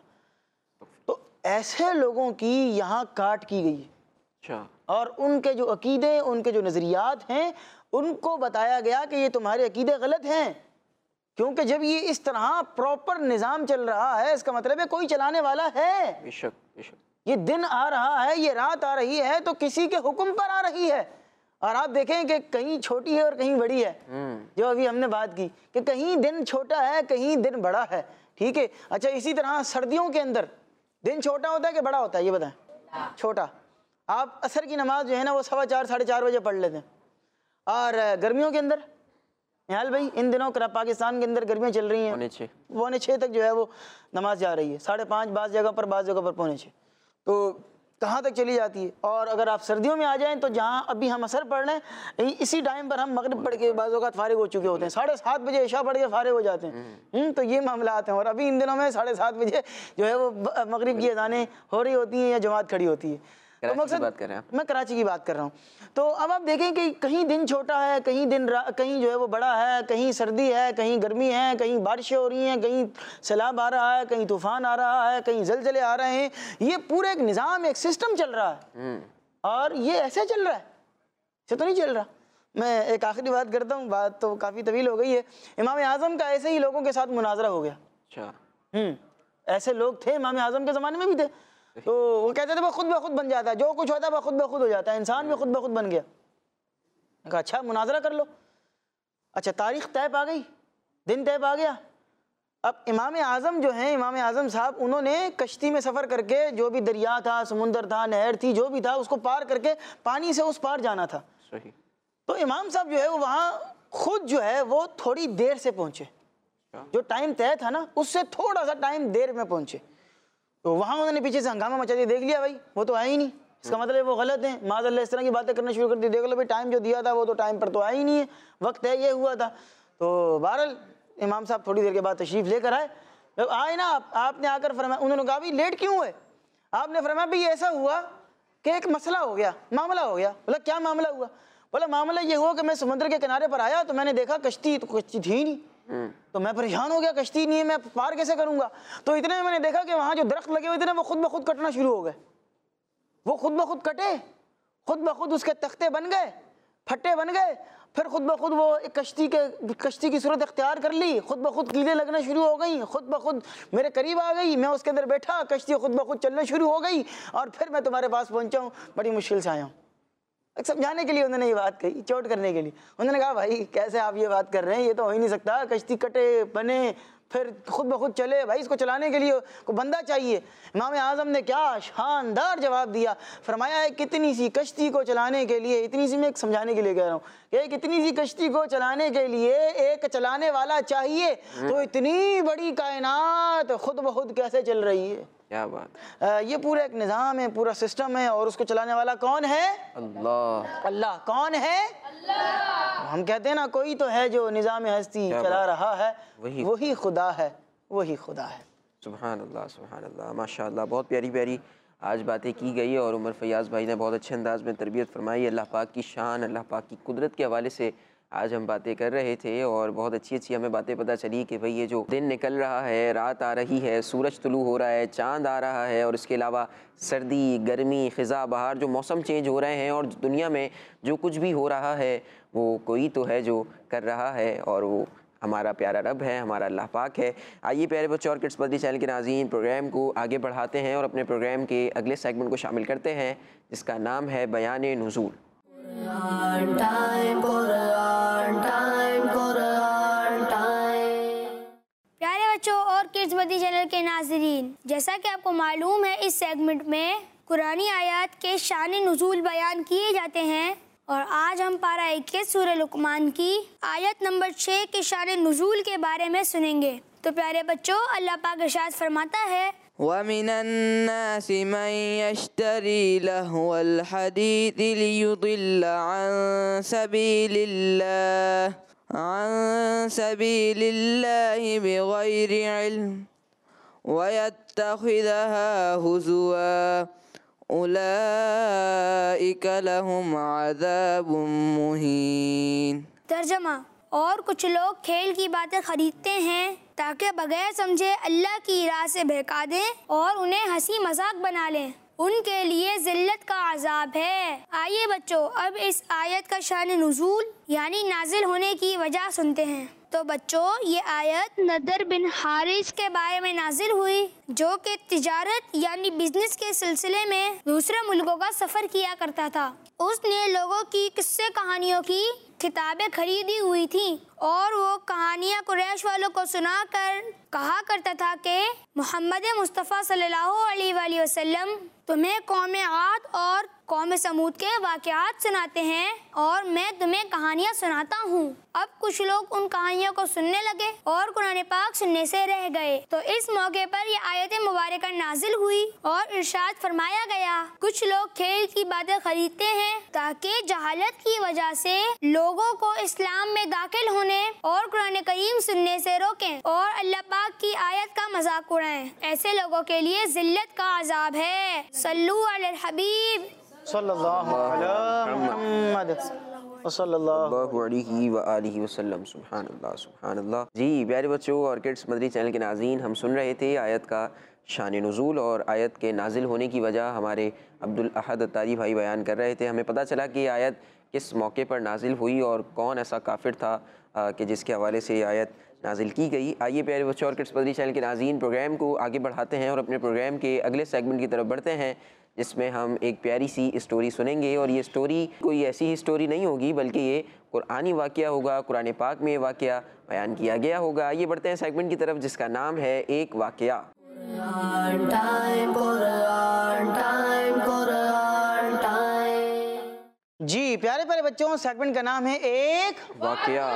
تو ایسے لوگوں کی یہاں کاٹ کی گئی ہے. اچھا. اور ان کے جو عقیدے، ان کے جو نظریات ہیں، ان کو بتایا گیا کہ یہ تمہارے عقیدے غلط ہیں، کیونکہ جب یہ اس طرح پراپر نظام چل رہا ہے اس کا مطلب ہے کوئی چلانے والا ہے. بے شک بے شک. یہ دن آ رہا ہے، یہ رات آ رہی ہے تو کسی کے حکم پر آ رہی ہے. اور آپ دیکھیں کہ کہیں چھوٹی ہے اور کہیں بڑی ہے، جو ابھی ہم نے بات کی کہ کہیں دن چھوٹا ہے کہیں دن بڑا ہے. ٹھیک ہے. اچھا، اسی طرح سردیوں کے اندر دن چھوٹا ہوتا ہے کہ بڑا ہوتا ہے؟ یہ بتائیں. چھوٹا. آپ عصر کی نماز جو ہے نا وہ سوا چار ساڑھے چار بجے پڑھ لیتے ہیں. اور گرمیوں کے اندر نہال بھائی ان دنوں پاکستان کے اندر گرمیاں چل رہی ہیں، پونے چھ تک جو ہے وہ نماز جا رہی ہے، ساڑھے پانچ بعض جگہ پر، بعض جگہ پر پونے چھ، تو کہاں تک چلی جاتی ہے. اور اگر آپ سردیوں میں آ جائیں تو جہاں ابھی ہم عصر پڑھ رہے ہیں اسی ٹائم پر ہم مغرب پڑھ کے بعض اوقات فارغ ہو چکے ہوتے ہیں، ساڑھے سات بجے عشاء پڑھ کے فارغ ہو جاتے ہیں. تو یہ معاملات ہیں. اور ابھی ان دنوں میں ساڑھے سات بجے جو ہے وہ مغرب کی اذانیں ہو رہی ہوتی ہیں یا جماعت کھڑی ہوتی ہے. تو مقصد میں کراچی کی بات کر رہا ہوں. تو اب آپ دیکھیں کہ کہیں دن چھوٹا ہے، کہیں دن کہیں جو ہے وہ بڑا ہے، کہیں سردی ہے، کہیں گرمی ہے، کہیں بارشیں ہو رہی ہیں، کہیں سیلاب آ رہا ہے، کہیں طوفان آ رہا ہے، کہیں زلزلے آ رہے ہیں. یہ پورا ایک نظام، ایک سسٹم چل رہا ہے. اور یہ ایسے چل رہا ہے، ایسے تو نہیں چل رہا. میں ایک آخری بات کرتا ہوں، بات تو کافی طویل ہو گئی ہے۔ امام اعظم کا ایسے ہی لوگوں کے ساتھ مناظرہ ہو گیا۔ اچھا، ہوں ایسے لوگ تھے امام اعظم کے زمانے میں بھی تھے، تو وہ کہتے تھے وہ خود بخود بن جاتا ہے، جو کچھ ہوتا ہے وہ خود بخود ہو جاتا ہے، انسان بھی خود بخود بن گیا۔ میں کہا اچھا مناظرہ کر لو۔ اچھا تاریخ طے پا گئی، دن طے پا گیا۔ اب امام اعظم جو ہیں، امام اعظم صاحب، انہوں نے کشتی میں سفر کر کے جو بھی دریا تھا، سمندر تھا، نہر تھی، جو بھی تھا اس کو پار کر کے پانی سے اس پار جانا تھا۔ صحیح۔ تو امام صاحب جو ہے وہ وہاں خود جو ہے وہ تھوڑی دیر سے پہنچے، جو ٹائم طے تھا نا اس سے تھوڑا سا ٹائم دیر میں پہنچے۔ تو وہاں انہوں نے پیچھے سے ہنگامہ مچا دیا، دیکھ لیا بھائی وہ تو آئے ہی نہیں، اس کا مطلب وہ غلط ہیں، معاذ اللہ اس طرح کی باتیں کرنا شروع کر دی، دیکھ لو بھائی ٹائم جو دیا تھا وہ تو ٹائم پر تو آئے ہی نہیں ہے، وقت طے یہ ہوا تھا۔ تو بہرحال امام صاحب تھوڑی دیر کے بعد تشریف لے کر آئے۔ جب آئے نا آپ آپ نے آ کر فرمایا، انہوں نے کہا بھی لیٹ کیوں ہوئے؟ آپ نے فرمایا بھی ایسا ہوا کہ ایک مسئلہ ہو گیا، معاملہ ہو گیا۔ بولا کیا معاملہ ہوا؟ بولا معاملہ یہ ہوا کہ میں سمندر کے کنارے پر آیا تو میں نے دیکھا کشتی، تو کشتی تھی نہیں، تو میں پریشان ہو گیا، کشتی نہیں ہے، میں پار کیسے کروں گا؟ تو اتنے میں میں نے دیکھا کہ وہاں جو درخت لگے ہوئے تھے نا وہ خود بخود کٹنا شروع ہو گئے، وہ خود بخود کٹے، خود بخود اس کے تختے بن گئے، پھٹے بن گئے، پھر خود بخود وہ ایک کشتی کے کشتی کی صورت اختیار کر لی، خود بخود کیلیں لگنا شروع ہو گئیں، خود بخود میرے قریب آ گئی، میں اس کے اندر بیٹھا، کشتی خود بخود چلنا شروع ہو گئی، اور پھر میں تمہارے پاس پہنچا ہوں، بڑی مشکل سے آیا ہوں۔ سمجھانے کے لیے انہوں نے یہ بات کہی، چوٹ کرنے کے لیے انہوں نے کہا بھائی کیسے آپ یہ بات کر رہے ہیں، یہ تو ہو ہی نہیں سکتا، کشتی کٹے بنے پھر خود بخود چلے، بھائی اس کو چلانے کے لیے کوئی بندہ چاہیے۔ امام اعظم نے کیا شاندار جواب دیا، فرمایا ایک اتنی سی کشتی کو چلانے کے لیے، اتنی سی میں ایک سمجھانے کے لیے کہہ رہا ہوں کہ ایک اتنی سی کشتی کو چلانے کے لیے ایک چلانے والا چاہیے، تو اتنی بڑی کائنات خود بخود کیسے چل رہی ہے؟ کیا بات، یہ پورا ایک نظام ہے، پورا سسٹم ہے، اور اس کو چلانے والا کون ہے؟ اللہ۔ اللہ۔ کون ہے؟ اللہ۔ ہم کہتے ہیں نا کوئی تو ہے جو نظام ہستی چلا رہا ہے، وہی خدا ہے، وہی خدا ہے۔ سبحان اللہ، سبحان اللہ، ماشاء اللہ، بہت پیاری پیاری آج باتیں کی گئی، اور عمر فیاض بھائی نے بہت اچھے انداز میں تربیت فرمائی۔ اللہ پاک کی شان، اللہ پاک کی قدرت کے حوالے سے آج ہم باتیں کر رہے تھے، اور بہت اچھی اچھی ہمیں باتیں پتہ چلی کہ بھئی یہ جو دن نکل رہا ہے، رات آ رہی ہے، سورج طلوع ہو رہا ہے، چاند آ رہا ہے، اور اس کے علاوہ سردی، گرمی، خزاں، بہار، جو موسم چینج ہو رہے ہیں، اور دنیا میں جو کچھ بھی ہو رہا ہے وہ کوئی تو ہے جو کر رہا ہے، اور وہ ہمارا پیارا رب ہے، ہمارا اللہ پاک ہے۔ آئیے پیارے بچوں اور کڈس مدنی چینل کے ناظرین، پروگرام کو آگے بڑھاتے ہیں اور اپنے پروگرام کے اگلے سیگمنٹ کو شامل کرتے ہیں جس کا نام ہے بیان نزول۔ Quran time, Quran time, Quran time. پیارے بچوں اور کڈس مدنی چینل کے ناظرین، جیسا کہ آپ کو معلوم ہے اس سیگمنٹ میں قرآنی آیات کے شان نزول بیان کیے جاتے ہیں، اور آج ہم پارہ اکیس سورہ لقمان کی آیت نمبر چھ کے شان نزول کے بارے میں سنیں گے۔ تو پیارے بچوں، اللہ پاک ارشاد فرماتا ہے وَمِنَ النَّاسِ مَن يَشْتَرِي لَهْوَ الْحَدِيثِ لِيُضِلَّ عَن سَبِيلِ اللَّهِ عَن سَبِيلِ اللَّهِ بِغَيْرِ عِلْمٍ وَيَتَّخِذَهَا هُزُوًا أُولَئِكَ لَهُمْ عَذَابٌ مُهِينٌ۔ ترجمہ، اور کچھ لوگ کھیل کی باتیں خریدتے ہیں تاکہ بغیر سمجھے اللہ کی راہ سے بہکا دیں اور انہیں ہنسی مذاق بنا لیں، ان کے لیے ذلت کا عذاب ہے۔ آئیے بچوں اب اس آیت کا شان نزول یعنی نازل ہونے کی وجہ سنتے ہیں۔ تو بچوں یہ آیت نضر بن حارث کے بارے میں نازل ہوئی، جو کہ تجارت یعنی بزنس کے سلسلے میں دوسرے ملکوں کا سفر کیا کرتا تھا۔ اس نے لوگوں کی قصے کہانیوں کی کتابیں خریدی ہوئی تھیں، اور وہ کہانیاں قریش والوں کو سنا کر کہا کرتا تھا کہ محمد مصطفیٰ صلی اللہ علیہ وآلہ وسلم تمہیں قوم عاد اور قوم سمود کے واقعات سناتے ہیں، اور میں تمہیں کہانیاں سناتا ہوں۔ اب کچھ لوگ ان کہانیوں کو سننے لگے اور قرآن پاک سننے سے رہ گئے، تو اس موقع پر یہ آیت مبارکہ نازل ہوئی اور ارشاد فرمایا گیا، کچھ لوگ کھیل کی باتیں خریدتے ہیں تاکہ جہالت کی وجہ سے لوگوں کو اسلام میں داخل ہونے اور قرآن کریم سننے سے روکیں اور اللہ پاک کی آیت کا مذاق اڑائیں۔ ایسے لوگوں کے لیے ذلت کا عذاب ہے۔ صلو علی الحبیب صلی اللہ علیہ محمد صلی اللہ اللہ علیہ وآلہ وسلم۔ سبحان اللہ، سبحان اللہ۔ جی پیارے بچوں اور کڈس مدنی چینل کے ناظرین، ہم سن رہے تھے آیت کا شان نزول اور آیت کے نازل ہونے کی وجہ ہمارے عبدالاحد اتاری بھائی بیان کر رہے تھے. ہمیں پتہ چلا کہ یہ آیت کس موقع پر نازل ہوئی اور کون ایسا کافر تھا کہ جس کے حوالے سے یہ آیت نازل کی گئی. آئیے پیارے بچوں اور کڈس مدنی چینل کے ناظرین پروگرام کو آگے بڑھاتے ہیں اور اپنے پروگرام کے اگلے سیگمنٹ کی طرف بڑھتے ہیں جس میں ہم ایک پیاری سی اسٹوری سنیں گے. اور یہ اسٹوری کوئی ایسی ہی اسٹوری نہیں ہوگی بلکہ یہ قرآنی واقعہ ہوگا. قرآن پاک میں یہ واقعہ بیان کیا گیا ہوگا. آئیے بڑھتے ہیں سیگمنٹ کی طرف جس کا نام ہے ایک واقعہ. Quran time, Quran time, Quran time. جی پیارے پیارے بچوں، سیگمنٹ کا نام ہے ایک واقعہ.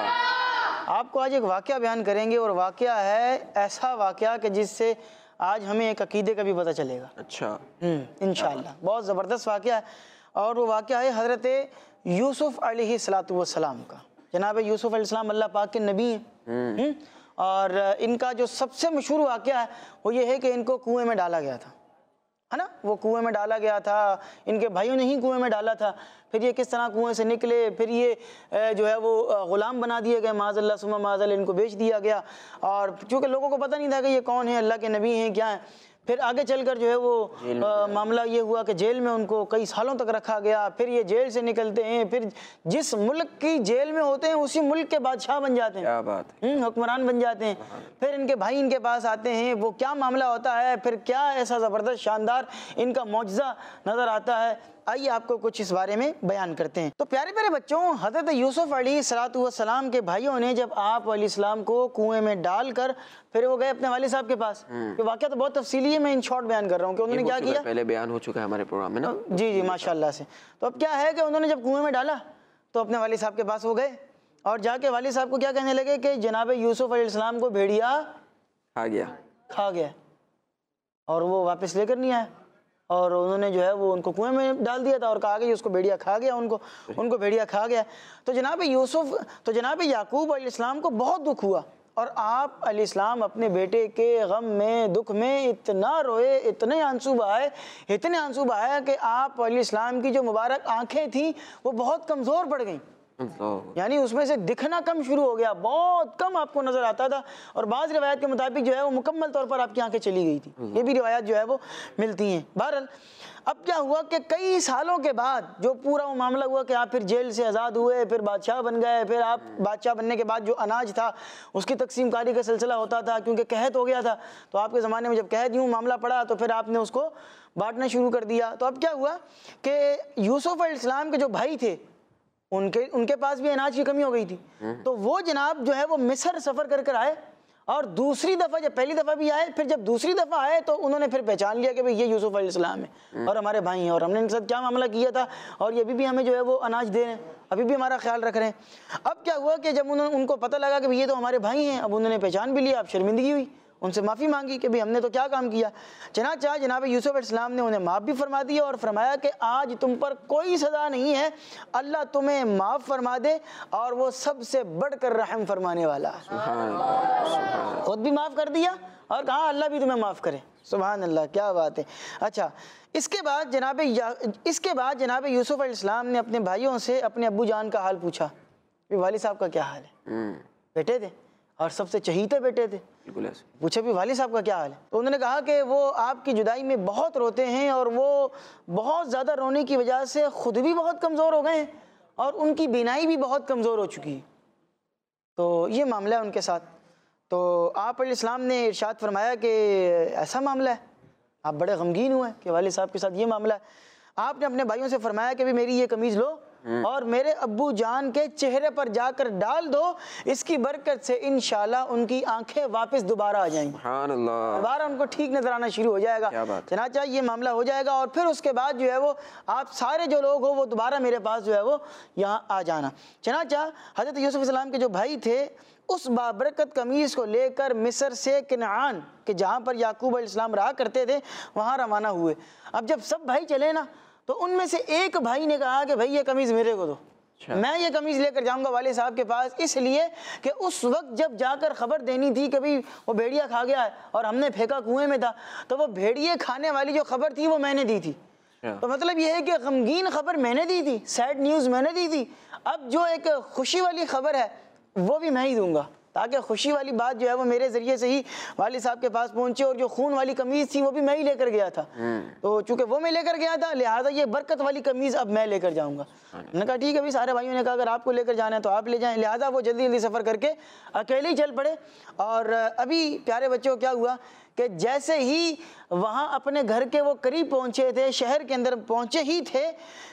آپ کو آج ایک واقعہ بیان کریں گے اور واقعہ ہے ایسا واقعہ کہ جس سے آج ہمیں ایک عقیدے کا بھی پتہ چلے گا. اچھا. ہوں انشاءاللہ بہت زبردست واقعہ ہے. اور وہ واقعہ ہے حضرت یوسف علیہ الصلاۃ والسلام کا. جناب یوسف علیہ السلام اللہ پاک کے نبی ہیں، اور ان کا جو سب سے مشہور واقعہ ہے وہ یہ ہے کہ ان کو کنویں میں ڈالا گیا تھا، ہے نا. وہ کنویں میں ڈالا گیا تھا، ان کے بھائیوں نے ہی کنویں میں ڈالا تھا. پھر یہ کس طرح کنویں سے نکلے، پھر یہ جو ہے وہ غلام بنا دیے گئے، معاذ اللہ ثم معاذ اللہ ان کو بیچ دیا گیا. اور چونکہ لوگوں کو پتہ نہیں تھا کہ یہ کون ہے، اللہ کے نبی ہیں کیا ہیں. پھر آگے چل کر جو ہے وہ معاملہ یہ ہوا کہ جیل میں ان کو کئی سالوں تک رکھا گیا. پھر یہ جیل سے نکلتے ہیں، پھر جس ملک کی جیل میں ہوتے ہیں اسی ملک کے بادشاہ بن جاتے ہیں، کیا بات ہے، حکمران بن جاتے ہیں. پھر ان کے بھائی ان کے پاس آتے ہیں، وہ کیا معاملہ ہوتا ہے، پھر کیا ایسا زبردست شاندار ان کا معجزہ نظر آتا ہے. آئیے آپ کو کچھ اس بارے میں بیان کرتے ہیں. تو پیارے پیارے بچوں، حضرت یوسف علیہ الصلاۃ والسلام کے بھائیوں نے جب آپ علیہ السلام کو کنویں میں ڈال کر پھر وہ گئے اپنے والد صاحب کے پاس. یہ واقعہ تو بہت تفصیلی ہے، میں ان شارٹ بیان کر رہا ہوں کہ انہوں نے کیا کیا. پہلے بیان ہو چکا ہے ہمارے پروگرام میں نا. جی جی ماشاءاللہ سے. تو اب کیا ہے کہ انہوں نے جب کنویں میں ڈالا تو اپنے والد صاحب کے پاس وہ گئے اور جا کے والد صاحب کو کیا کہنے لگے کہ جناب یوسف علیہ السلام کو بھیڑیا کھا گیا کھا گیا اور وہ واپس لے کر نہیں آیا. اور انہوں نے جو ہے وہ ان کو کنویں میں ڈال دیا تھا اور کہا کہ اس کو بھیڑیا کھا گیا، ان کو ان کو بھیڑیا کھا گیا. تو جناب یوسف تو جناب یعقوب علیہ السلام کو بہت دکھ ہوا اور آپ علیہ السلام اپنے بیٹے کے غم میں دکھ میں اتنا روئے، اتنے آنسو بہائے اتنے آنسو بہائے کہ آپ علیہ السلام کی جو مبارک آنکھیں تھیں وہ بہت کمزور پڑ گئیں. یعنی اس میں سے دکھنا کم شروع ہو گیا، بہت کم آپ کو نظر آتا تھا. اور بعض روایات کے مطابق جو ہے وہ مکمل طور پر آپ کی آنکھیں چلی گئی تھی. یہ بھی روایات جو ہے وہ ملتی ہیں. بہرحال اب کیا ہوا کہ کئی سالوں کے بعد جو پورا وہ معاملہ ہوا کہ آپ پھر جیل سے آزاد ہوئے، پھر بادشاہ بن گئے. پھر آپ بادشاہ بننے کے بعد جو اناج تھا اس کی تقسیم کاری کا سلسلہ ہوتا تھا کیونکہ قحط ہو گیا تھا. تو آپ کے زمانے میں جب قحط یوں معاملہ پڑا تو پھر آپ نے اس کو بانٹنا شروع کر دیا. تو اب کیا ہوا کہ یوسف علیہ السلام کے جو بھائی تھے ان کے ان کے پاس بھی اناج کی کمی ہو گئی تھی. تو وہ جناب جو ہے وہ مصر سفر کر کر آئے اور دوسری دفعہ جب پہلی دفعہ بھی آئے پھر جب دوسری دفعہ آئے تو انہوں نے پھر پہچان لیا کہ بھئی یہ یوسف علیہ السلام ہے اور ہمارے بھائی ہیں اور ہم نے ان کے ساتھ کیا معاملہ کیا تھا اور یہ ابھی بھی ہمیں جو ہے وہ اناج دے رہے ہیں، ابھی بھی ہمارا خیال رکھ رہے ہیں. اب کیا ہوا کہ جب انہوں ان کو پتہ لگا کہ یہ تو ہمارے بھائی ہیں، اب انہوں نے پہچان بھی لیا. اب شرمندگی ہوئی، ان سے معافی مانگی کہ بھئی ہم نے تو کیا کام کیا. چنانچہ جناب یوسف علیہ السلام نے انہیں معاف بھی فرما دیا اور فرمایا کہ آج تم پر کوئی سزا نہیں ہے، اللہ تمہیں معاف فرما دے اور وہ سب سے بڑھ کر رحم فرمانے والا. خود بھی معاف کر دیا اور کہا اللہ بھی تمہیں معاف کرے. سبحان اللہ، کیا بات ہے. اچھا اس کے بعد جناب اس کے بعد جناب یوسف علیہ السلام نے اپنے بھائیوں سے اپنے ابو جان کا حال پوچھا کہ والد صاحب کا کیا حال ہے. بیٹے تھے اور سب سے چہیتے بیٹے تھے. پوچھے بھی والد صاحب کا کیا حال ہے. تو انہوں نے کہا کہ وہ آپ کی جدائی میں بہت روتے ہیں اور وہ بہت زیادہ رونے کی وجہ سے خود بھی بہت کمزور ہو گئے ہیں اور ان کی بینائی بھی بہت کمزور ہو چکی ہے. تو یہ معاملہ ہے ان کے ساتھ. تو آپ علیہ السلام نے ارشاد فرمایا کہ ایسا معاملہ ہے. آپ بڑے غمگین ہوئے کہ والد صاحب کے ساتھ یہ معاملہ ہے. آپ نے اپنے بھائیوں سے فرمایا کہ بھی میری یہ قمیض لو اور میرے ابو جان کے چہرے پر جا کر ڈال دو، اس کی برکت سے انشاءاللہ ان کی آنکھیں واپس دوبارہ آ جائیں گی. سبحان اللہ. دوبارہ ان کو ٹھیک نظر آنا شروع ہو جائے گا. چنانچہ یہ معاملہ ہو جائے گا اور پھر اس کے بعد جو ہے وہ آپ سارے جو لوگ ہو وہ دوبارہ میرے پاس جو ہے وہ یہاں آ جانا. چنانچہ حضرت یوسف علیہ السلام کے جو بھائی تھے اس بابرکت قمیض کو لے کر مصر سے کنعان کہ جہاں پر یعقوب علیہ السلام رہا کرتے تھے وہاں روانہ ہوئے. اب جب سب بھائی چلے نا تو ان میں سے ایک بھائی نے کہا کہ بھائی یہ قمیض میرے کو دو، میں یہ قمیض لے کر جاؤں گا والد صاحب کے پاس، اس لیے کہ اس وقت جب جا کر خبر دینی تھی کہ بھئی وہ بھیڑیا کھا گیا ہے اور ہم نے پھینکا کنویں میں تھا، تو وہ بھیڑیے کھانے والی جو خبر تھی وہ میں نے دی تھی. تو مطلب یہ ہے کہ غمگین خبر میں نے دی تھی، سیڈ نیوز میں نے دی تھی. اب جو ایک خوشی والی خبر ہے وہ بھی میں ہی دوں گا تاکہ خوشی والی بات جو ہے وہ میرے ذریعے سے ہی والد صاحب کے پاس پہنچے، اور جو خون والی قمیض تھی وہ بھی میں ہی لے کر گیا تھا، تو چونکہ وہ میں لے کر گیا تھا لہٰذا یہ برکت والی قمیض اب میں لے کر جاؤں گا۔ میں نے کہا ٹھیک ہے بھائی، سارے بھائیوں نے کہا اگر آپ کو لے کر جانا ہے تو آپ لے جائیں، لہٰذا وہ جلدی جلدی سفر کر کے اکیلے ہی چل پڑے۔ اور ابھی پیارے بچوں کیا ہوا کہ جیسے ہی وہاں اپنے گھر کے وہ قریب پہنچے تھے، شہر کے اندر پہنچے ہی تھے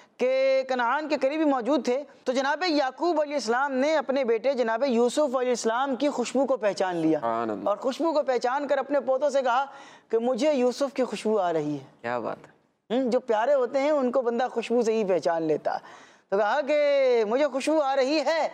کہ کنعان کے قریب ہی موجود تھے، تو جناب یعقوب علیہ السلام نے اپنے بیٹے جناب یوسف علیہ السلام کی خوشبو کو پہچان لیا، اور خوشبو کو پہچان کر اپنے پوتوں سے کہا کہ مجھے یوسف کی خوشبو آ رہی ہے۔ کیا بات ہے، جو پیارے ہوتے ہیں ان کو بندہ خوشبو سے ہی پہچان لیتا، تو کہا کہ مجھے خوشبو آ رہی ہے۔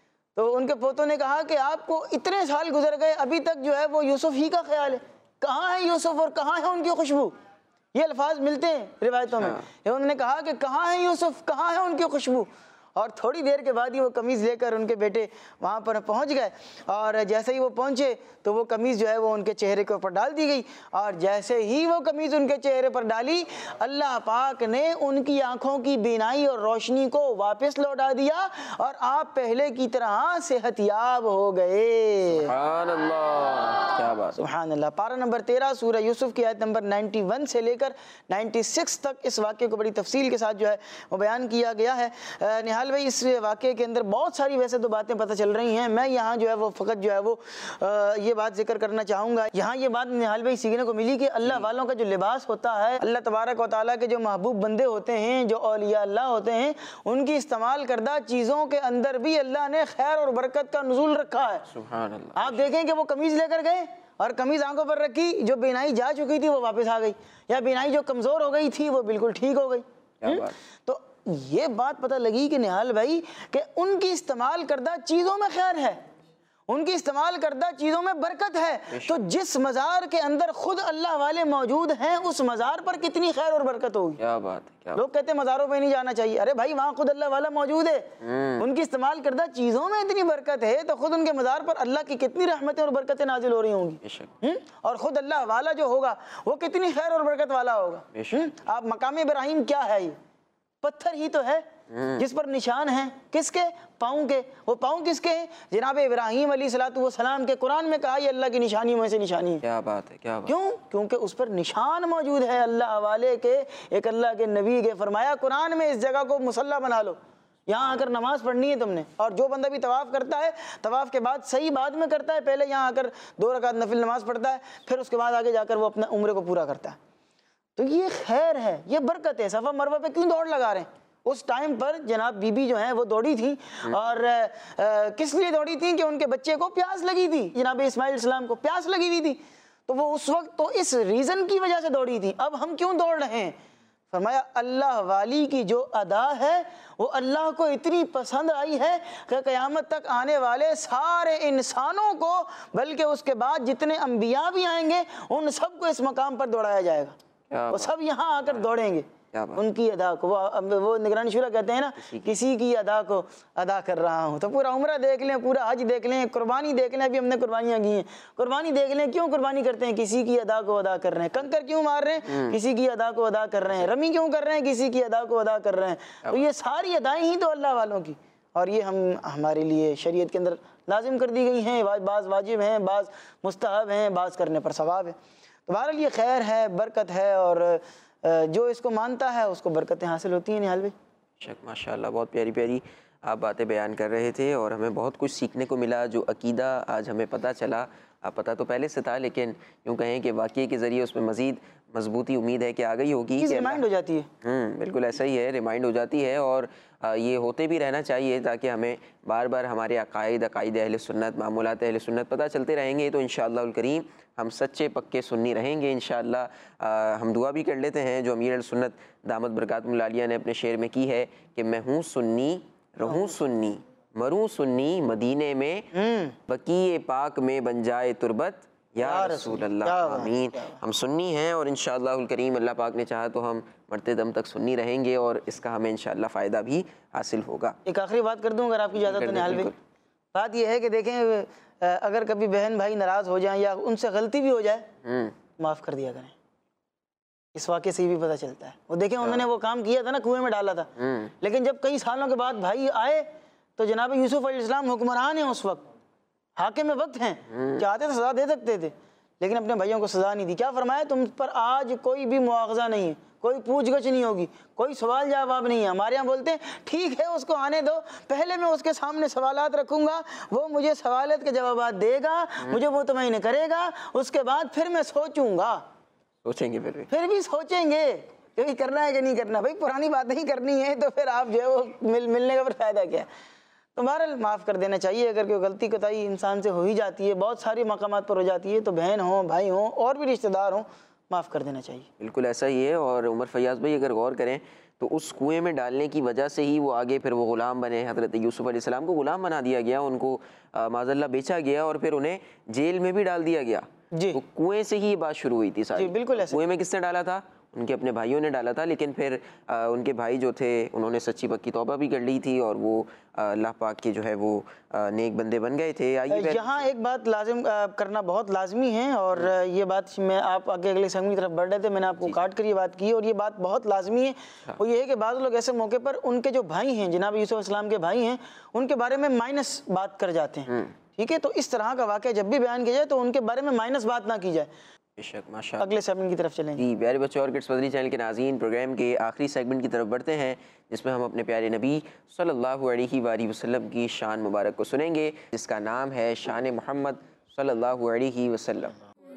تو ان کے پوتوں نے کہا کہ آپ کو اتنے سال گزر گئے ابھی تک جو ہے وہ یوسف ہی کا خیال ہے، کہاں ہے یوسف اور کہاں ہے ان کی خوشبو؟ یہ الفاظ ملتے ہیں روایتوں میں، انہوں نے کہا کہ کہاں ہے یوسف، کہاں ہے ان کی خوشبو؟ اور تھوڑی دیر کے بعد ہی وہ قمیض لے کر ان کے بیٹے وہاں پر پہنچ گئے، اور جیسے ہی وہ پہنچے تو وہ قمیض جو ہے وہ ان کے چہرے کے اوپر ڈال دی گئی، اور جیسے ہی وہ قمیض ان کے چہرے پر ڈالی اللہ پاک نے ان کی آنکھوں کی بینائی اور روشنی کو واپس لوٹا دیا، اور آپ پہلے کی طرح صحت یاب ہو گئے۔ سبحان اللہ، کیا بات، سبحان اللہ۔ پارہ نمبر تیرہ سورہ یوسف کی آیت نمبر نائنٹی سے لے کر نائنٹی سکس تک اس واقعے کو بڑی تفصیل کے ساتھ جو ہے وہ بیان کیا گیا ہے۔ نہال بھائی اس واقعے کے اندر بہت ساری ویسے تو باتیں پتہ چل رہی ہیں، میں یہاں جو ہے وہ فقط جو ہے وہ یہ بات ذکر کرنا چاہوں گا، یہاں یہ بات نہال بھائی سیکھنے کو ملی کہ اللہ والوں کا جو لباس ہوتا ہے، اللہ تبارک و تعالیٰ کے جو محبوب بندے ہوتے ہیں، جو اولیاء اللہ ہوتے ہیں، ان کی استعمال کردہ چیزوں کے اندر بھی اللہ نے خیر اور برکت کا نزول رکھا ہے۔ سبحان اللہ۔ آپ دیکھیں کہ وہ قمیض لے کر گئے اور قمیض آنکھوں پر رکھی، جو بینائی جا چکی تھی وہ واپس آ گئی، یا بینائی جو کمزور ہو گئی تھی وہ بالکل ٹھیک ہو گئی۔ تو یہ بات پتہ لگی کہ نہال بھائی کہ ان کی استعمال کردہ چیزوں میں خیر ہے، ان کی استعمال کردہ چیزوں میں برکت ہے، تو جس مزار کے اندر خود اللہ والے موجود ہیں اس مزار پر کتنی خیر اور برکت ہوگی۔ کیا بات ہے، کیا لوگ کہتے ہیں مزاروں پہ نہیں جانا چاہیے، ارے بھائی وہاں خود اللہ والا موجود ہے، ان کی استعمال کردہ چیزوں میں اتنی برکت ہے تو خود ان کے مزار پر اللہ کی کتنی رحمتیں اور برکتیں نازل ہو رہی ہوں گی، اور خود اللہ والا جو ہوگا وہ کتنی خیر اور برکت والا ہوگا۔ آپ مقام ابراہیم کیا ہے؟ یہ پتھر ہی تو ہے جس پر نشان ہیں، کس کے؟ پاؤں کے۔ وہ پاؤں کس کے ہیں؟ جناب ابراہیم علیہ الصلوۃ والسلام کے۔ قرآن میں کہا یہ اللہ کی نشانیوں میں سے نشانی ہے۔ کیا بات ہے، کیا بات، کیوں؟ کیونکہ اس پر نشان موجود ہے اللہ والے کے، ایک اللہ کے نبی کے۔ فرمایا قرآن میں اس جگہ کو مصلی بنا لو، یہاں آ کر نماز پڑھنی ہے تم نے، اور جو بندہ بھی طواف کرتا ہے طواف کے بعد صحیح بعد میں کرتا ہے، پہلے یہاں آ کر دو رکعت نفل نماز پڑھتا ہے، پھر اس کے بعد آگے جا کر وہ اپنے عمرے کو پورا کرتا ہے۔ تو یہ خیر ہے، یہ برکت ہے۔ صفا مروہ پہ کیوں دوڑ لگا رہے ہیں؟ اس ٹائم پر جناب بی بی جو ہیں وہ دوڑی تھیں، اور کس لیے دوڑی تھیں کہ ان کے بچے کو پیاس لگی تھی، جناب اسماعیل السلام کو پیاس لگی ہوئی تھی، تو وہ اس وقت تو اس ریزن کی وجہ سے دوڑی تھی۔ اب ہم کیوں دوڑ رہے ہیں؟ فرمایا اللہ والی کی جو ادا ہے وہ اللہ کو اتنی پسند آئی ہے کہ قیامت تک آنے والے سارے انسانوں کو، بلکہ اس کے بعد جتنے انبیاء بھی آئیں گے ان سب کو اس مقام پر دوڑایا جائے گا، وہ سب یہاں آ کر دوڑیں گے ان کی ادا کو۔ وہ وہ نگران شورا کہتے ہیں نا، کسی کی ادا کو ادا کر رہا ہوں۔ تو پورا عمرہ دیکھ لیں، پورا حج دیکھ لیں، قربانی دیکھ لیں، ابھی ہم نے قربانیاں کی ہیں، قربانی دیکھ لیں کیوں قربانی کرتے ہیں؟ کسی کی ادا کو ادا کر رہے ہیں۔ کنکر کیوں مار رہے ہیں؟ کسی کی ادا کو ادا کر رہے ہیں۔ رمی کیوں کر رہے ہیں؟ کسی کی ادا کو ادا کر رہے ہیں۔ تو یہ ساری ادائیں ہی تو اللہ والوں کی، اور یہ ہم ہمارے لیے شریعت کے اندر لازم کر دی گئی ہیں، بعض واجب ہیں، بعض مستحب ہیں، بعض کرنے پر ثواب ہے۔ تو بہرحال یہ خیر ہے، برکت ہے، اور جو اس کو مانتا ہے اس کو برکتیں حاصل ہوتی ہیں۔ نہال بھائی شک، ماشاء اللہ، بہت پیاری پیاری آپ باتیں بیان کر رہے تھے، اور ہمیں بہت کچھ سیکھنے کو ملا۔ جو عقیدہ آج ہمیں پتہ چلا، پتہ تو پہلے سے تھا، لیکن یوں کہیں کہ واقعے کے ذریعے اس میں مزید مضبوطی امید ہے کہ آ گئی ہوگی، کہ ریمائنڈ ہو جاتی ہے۔ ہوں بالکل ایسا ہی ہے، ریمائنڈ ہو جاتی ہے، اور یہ ہوتے بھی رہنا چاہیے تاکہ ہمیں بار بار ہمارے عقائد عقائد اہل سنت، معمولات اہل سنت پتہ چلتے رہیں گے، تو انشاءاللہ الکریم ہم سچے پکے سنی رہیں گے انشاءاللہ۔ ہم دعا بھی کر لیتے ہیں جو امیر السنت دامت برکاتہم العالیہ نے اپنے شعر میں کی ہے کہ میں ہوں سنی، رہوں سنی، مروں سنی، مدینے میں بقیع پاک میں بن جائے تربت یا رسول اللہ، آمین۔ ہم سنی ہیں، اور انشاءاللہ الکریم اللہ پاک نے چاہا تو ہم مرتے دم تک سنی رہیں گے، اور اس کا ہمیں انشاءاللہ فائدہ بھی حاصل ہوگا۔ ایک آخری بات کر دوں اگر آپ کی اجازت ہے نہال بھائی۔ بات یہ ہے کہ دیکھیں اگر کبھی بہن بھائی ناراض ہو جائیں یا ان سے غلطی بھی ہو جائے، معاف کر دیا کریں۔ اس واقعے سے بھی پتہ چلتا ہے، وہ دیکھیں انہوں نے وہ کام کیا تھا نا، کنویں میں ڈالا تھا، لیکن جب کئی سالوں کے بعد بھائی آئے تو جناب یوسف علیہ السلام حکمران ہیں اس وقت، حاکم وقت ہیں، چاہتے تو سزا دے سکتے تھے لیکن اپنے بھائیوں کو سزا نہیں دی. کیا فرمایا؟ تم پر آج کوئی بھی مواخذہ نہیں ہے، کوئی پوچھ گچھ نہیں ہوگی، کوئی سوال جواب نہیں ہے. ہمارے یہاں بولتے ہیں ٹھیک ہے اس کو آنے دو، پہلے میں اس کے سامنے سوالات رکھوں گا، وہ مجھے سوالات کے جوابات دے گا، مجھے وہ مطمئن کرے گا، اس کے بعد پھر میں سوچوں گا. سوچیں گے پھر بھی پھر بھی سوچیں گے کہ کرنا ہے کہ نہیں کرنا. بھائی پرانی باتیں ہی کرنی ہے تو پھر آپ جو ہے وہ مل ملنے کا پھر فائدہ کیا ہے. تو بہرحال معاف کر دینا چاہیے اگر کوئی غلطی کوتاہی انسان سے ہو ہی جاتی ہے، بہت ساری مقامات پر ہو جاتی ہے، تو بہن ہوں، بھائی ہوں، اور بھی رشتہ دار ہوں، معاف کر دینا چاہیے. بالکل ایسا ہی ہے. اور عمر فیاض بھائی اگر غور کریں تو اس کنویں میں ڈالنے کی وجہ سے ہی وہ آگے پھر وہ غلام بنے. حضرت یوسف علیہ السلام کو غلام بنا دیا گیا، ان کو معاذ اللہ بیچا گیا اور پھر انہیں جیل میں بھی ڈال دیا گیا. جی تو کنویں سے ہی یہ بات شروع ہوئی تھی ساری. جی بالکل ایسا. کنویں میں کس نے ڈالا تھا؟ ان کے اپنے بھائیوں نے ڈالا تھا، لیکن پھر ان کے بھائی جو تھے انہوں نے سچی پکی توبہ بھی کر لی تھی اور وہ اللہ پاک کے جو ہے وہ نیک بندے بن گئے تھے. آئیے یہاں ایک بات لازم کرنا بہت لازمی ہے، اور یہ بات میں آپ آگے اگلے سنگ کی طرف بڑھ رہے تھے، میں نے آپ کو کاٹ کر یہ بات کی، اور یہ بات بہت لازمی ہے. وہ یہ ہے کہ بعض لوگ ایسے موقع پر ان کے جو بھائی ہیں، جناب یوسف علیہ السلام کے بھائی ہیں، ان کے بارے میں مائنس بات کر جاتے ہیں. ٹھیک ہے، تو اس طرح کا واقعہ جب بھی بیان کیا جائے تو ان کے بارے میں مائنس بات نہ کی جائے. بے شک، ماشاء اللہ. اگلے سیگمنٹ کی طرف چلیں. جی پیارے بچوں اور کڈس مدنی چینل کے ناظرین، پروگرام کے آخری سیگمنٹ کی طرف بڑھتے ہیں جس میں ہم اپنے پیارے نبی صلی اللہ علیہ وآلہ وسلم کی شان مبارک کو سنیں گے، جس کا نام ہے شان محمد صلی اللہ علیہ وسلم.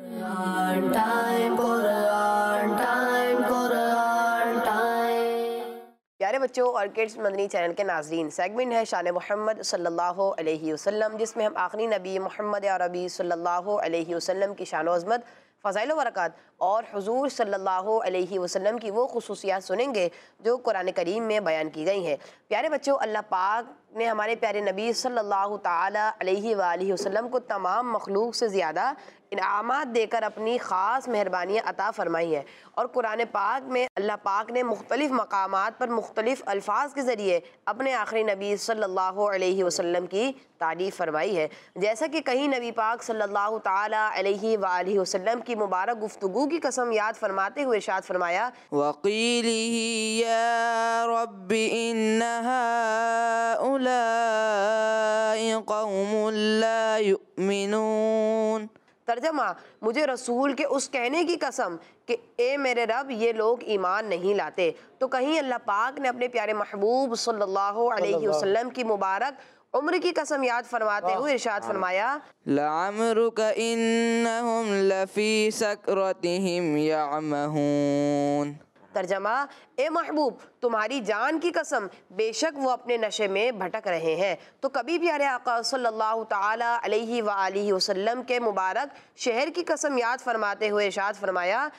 Quran time, Quran time, Quran time. پیارے بچوں اور کڈس مدنی چینل کے ناظرین، سیگمنٹ ہے شان محمد صلی اللہ علیہ وسلم، جس میں ہم آخری نبی محمد عربی صلی اللہ علیہ وسلم کی شان و عظمت، فضائل و برکات اور حضور صلی اللہ علیہ وسلم کی وہ خصوصیات سنیں گے جو قرآن کریم میں بیان کی گئی ہیں. پیارے بچوں، اللہ پاک نے ہمارے پیارے نبی صلی اللہ تعالی علیہ وآلہ وسلم کو تمام مخلوق سے زیادہ انعامات دے کر اپنی خاص مہربانیاں عطا فرمائی ہیں، اور قرآن پاک میں اللہ پاک نے مختلف مقامات پر مختلف الفاظ کے ذریعے اپنے آخری نبی صلی اللہ علیہ وسلم کی تعریف فرمائی ہے. جیسا کہ کہیں نبی پاک صلی اللہ تعالی علیہ وآلہ وسلم کی مبارک گفتگو کی قسم یاد فرماتے ہوئے ارشاد فرمایا، وَقِيلِهِ يَا رَبِّ إِنَّ هَؤُلَاءِ قَوْمٌ لَا يُؤْمِنُونَ. ترجمہ، مجھے رسول کے اس کہنے کی قسم کہ اے میرے رب یہ لوگ ایمان نہیں لاتے. تو کہیں اللہ پاک نے اپنے پیارے محبوب صلی اللہ علیہ وسلم کی مبارک عمر کی قسم یاد فرماتے ہوئے ارشاد فرمایا، لَعَمْرُكَ إِنَّهُمْ لَفِي سَكْرَتِهِمْ يَعْمَهُونَ. ترجمہ، اے محبوب تمہاری جان کی قسم بے شک وہ اپنے نشے میں بھٹک رہے ہیں. تو کبھی پیارے آقا صلی اللہ تعالی علیہ وآلہ وسلم کے مبارک شہر کی قسم یاد فرماتے ہوئے ارشاد فرمایا،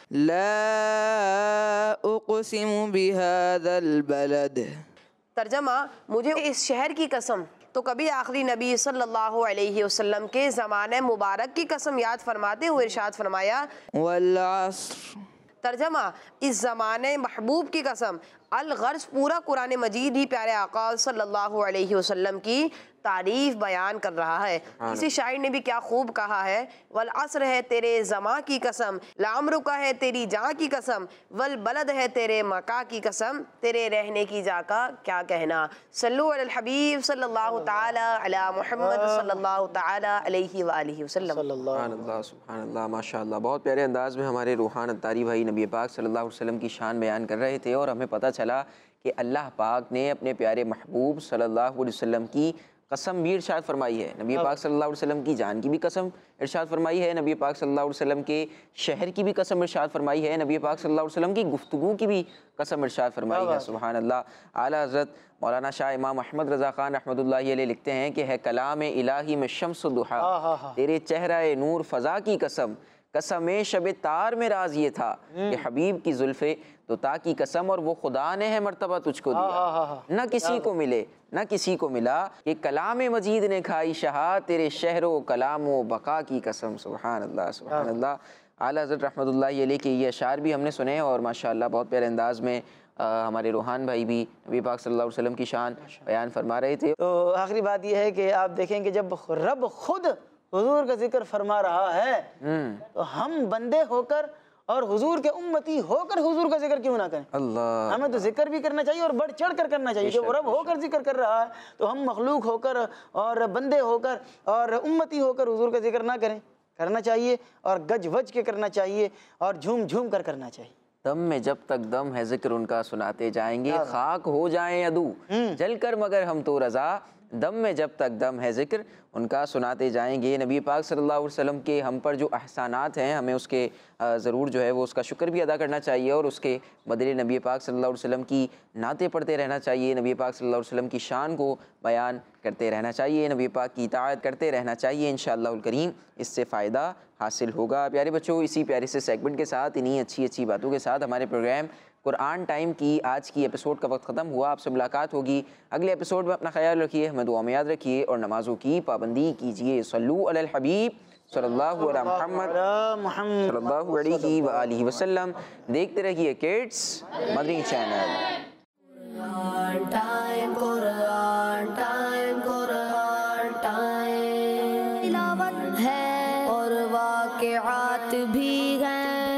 لا اقسم بهذا البلد. ترجمہ، مجھے اس شہر کی قسم. تو کبھی آخری نبی صلی اللہ علیہ وسلم کے زمانہ مبارک کی قسم یاد فرماتے ہوئے ارشاد فرمایا، والعصر. ترجمہ، اس زمانے محبوب کی قسم. الغرض پورا قرآن مجید ہی پیارے آقا صلی اللہ علیہ وسلم کی تعریف بیان کر رہا ہے. کسی شاعر نے بھی کیا خوب کہا ہے، والعصر ہے تیرے زماں کی قسم، لعمرک ہے تیری جاں کی قسم، والبلد ہے تیرے مکہ کی قسم، تیرے رہنے کی جا کا کیا کہنا. صلو علی الحبیب صلی اللہ تعالی علی محمد صلی اللہ تعالی علیہ وآلہ وسلم. سبحان اللہ، سبحان اللہ، ماشاء اللہ. بہت پیارے انداز میں ہمارے روحان اتاری بھائی نبی پاک صلی اللہ علیہ وسلم کی شان بیان کر رہے تھے، اور ہمیں پتہ چلا کہ اللہ پاک نے اپنے پیارے محبوب صلی اللہ علیہ وسلم کی قسم بھی ارشاد فرمائی ہے. نبی پاک صلی اللہ علیہ وسلم کی جان کی بھی قسم ارشاد فرمائی ہے، نبی پاک صلی اللہ علیہ وسلم کے شہر کی بھی قسم ارشاد فرمائی ہے، نبی پاک صلی اللہ علیہ وسلم کی گفتگو کی بھی قسم ارشاد فرمائی ہے. سبحان اللہ. اعلیٰ حضرت مولانا شاہ امام احمد رضا خان رحمۃ اللہ علیہ لکھتے ہیں کہ ہے کلام الہی میں شمس و ضحیٰ، تیرے چہرہ نور فضا کی قسم، قسم شب تار میں راز یہ تھا کہ حبیب کی زلفے تو تا کی قسم، اور وہ خدا نے ہے مرتبہ تجھ کو دیا، نہ کسی کو ملے نہ کسی کو ملا، کہ کلام مجید نے کھائی شہا، تیرے شہر و کلام و بقا کی قسم. سبحان اللہ، سبحان اللہ. اعلیٰ حضرت رحمۃ اللہ علیہ کے یہ اشعار بھی ہم نے سنے، اور ماشاءاللہ بہت پیارے انداز میں ہمارے روحان بھائی بھی نبی پاک صلی اللہ علیہ وسلم کی شان بیان فرما رہے تھے. تو آخری بات یہ ہے کہ آپ دیکھیں کہ جب رب خود حضور کا ذکر فرما رہا ہے تو ہم بندے ہو کر اور حضور کے امتی ہو کر حضور کا ذکر کیوں نہ کریں؟ اللہ، ہمیں تو ذکر بھی کرنا چاہیے اور بڑھ چڑھ کر کرنا چاہیے. کہ وہ رب ہو کر ذکر کر رہا ہے تو ہم مخلوق ہو کر اور بندے ہو کر اور امتی ہو کر حضور کا ذکر نہ کریں. کرنا چاہیے اور گج وج کے کرنا چاہیے اور جھوم جھوم کر کرنا چاہیے. دم میں جب تک دم ہے ذکر ان کا سناتے جائیں گے، خاک ہو جائیں عدو جل کر مگر ہم تو رضا. دم میں جب تک دم ہے ذکر ان کا سناتے جائیں گے. نبی پاک صلی اللہ علیہ وسلم کے ہم پر جو احسانات ہیں ہمیں اس کے ضرور جو ہے وہ اس کا شکر بھی ادا کرنا چاہیے اور اس کے بدلے نبی پاک صلی اللہ علیہ وسلم کی نعتیں پڑھتے رہنا چاہیے. نبی پاک صلی اللہ علیہ وسلم کی شان کو بیان کرتے رہنا چاہیے. نبی پاک کی اطاعت کرتے رہنا چاہیے. انشاءاللہ الکریم اس سے فائدہ حاصل ہوگا. پیارے بچوں، اسی پیارے سے سیگمنٹ کے ساتھ، انہی اچھی اچھی باتوں کے ساتھ ہمارے پروگرام قرآن ٹائم کی آج کی ایپیسوڈ کا وقت ختم ہوا. آپ سے ملاقات ہوگی اگلے ایپیسوڈ میں. اپنا خیال رکھیے، ہمیں دعا میں یاد رکھیے اور نمازوں کی پابندی کیجیے. صلو علی الحبیب صلی اللہ علی محمد صلی اللہ علیہ وآلہ وسلم. دیکھتے رہیے kids Madani channel. Quran time, Quran time, Quran time. تلاوت ہے اور واقعات بھی ہیں.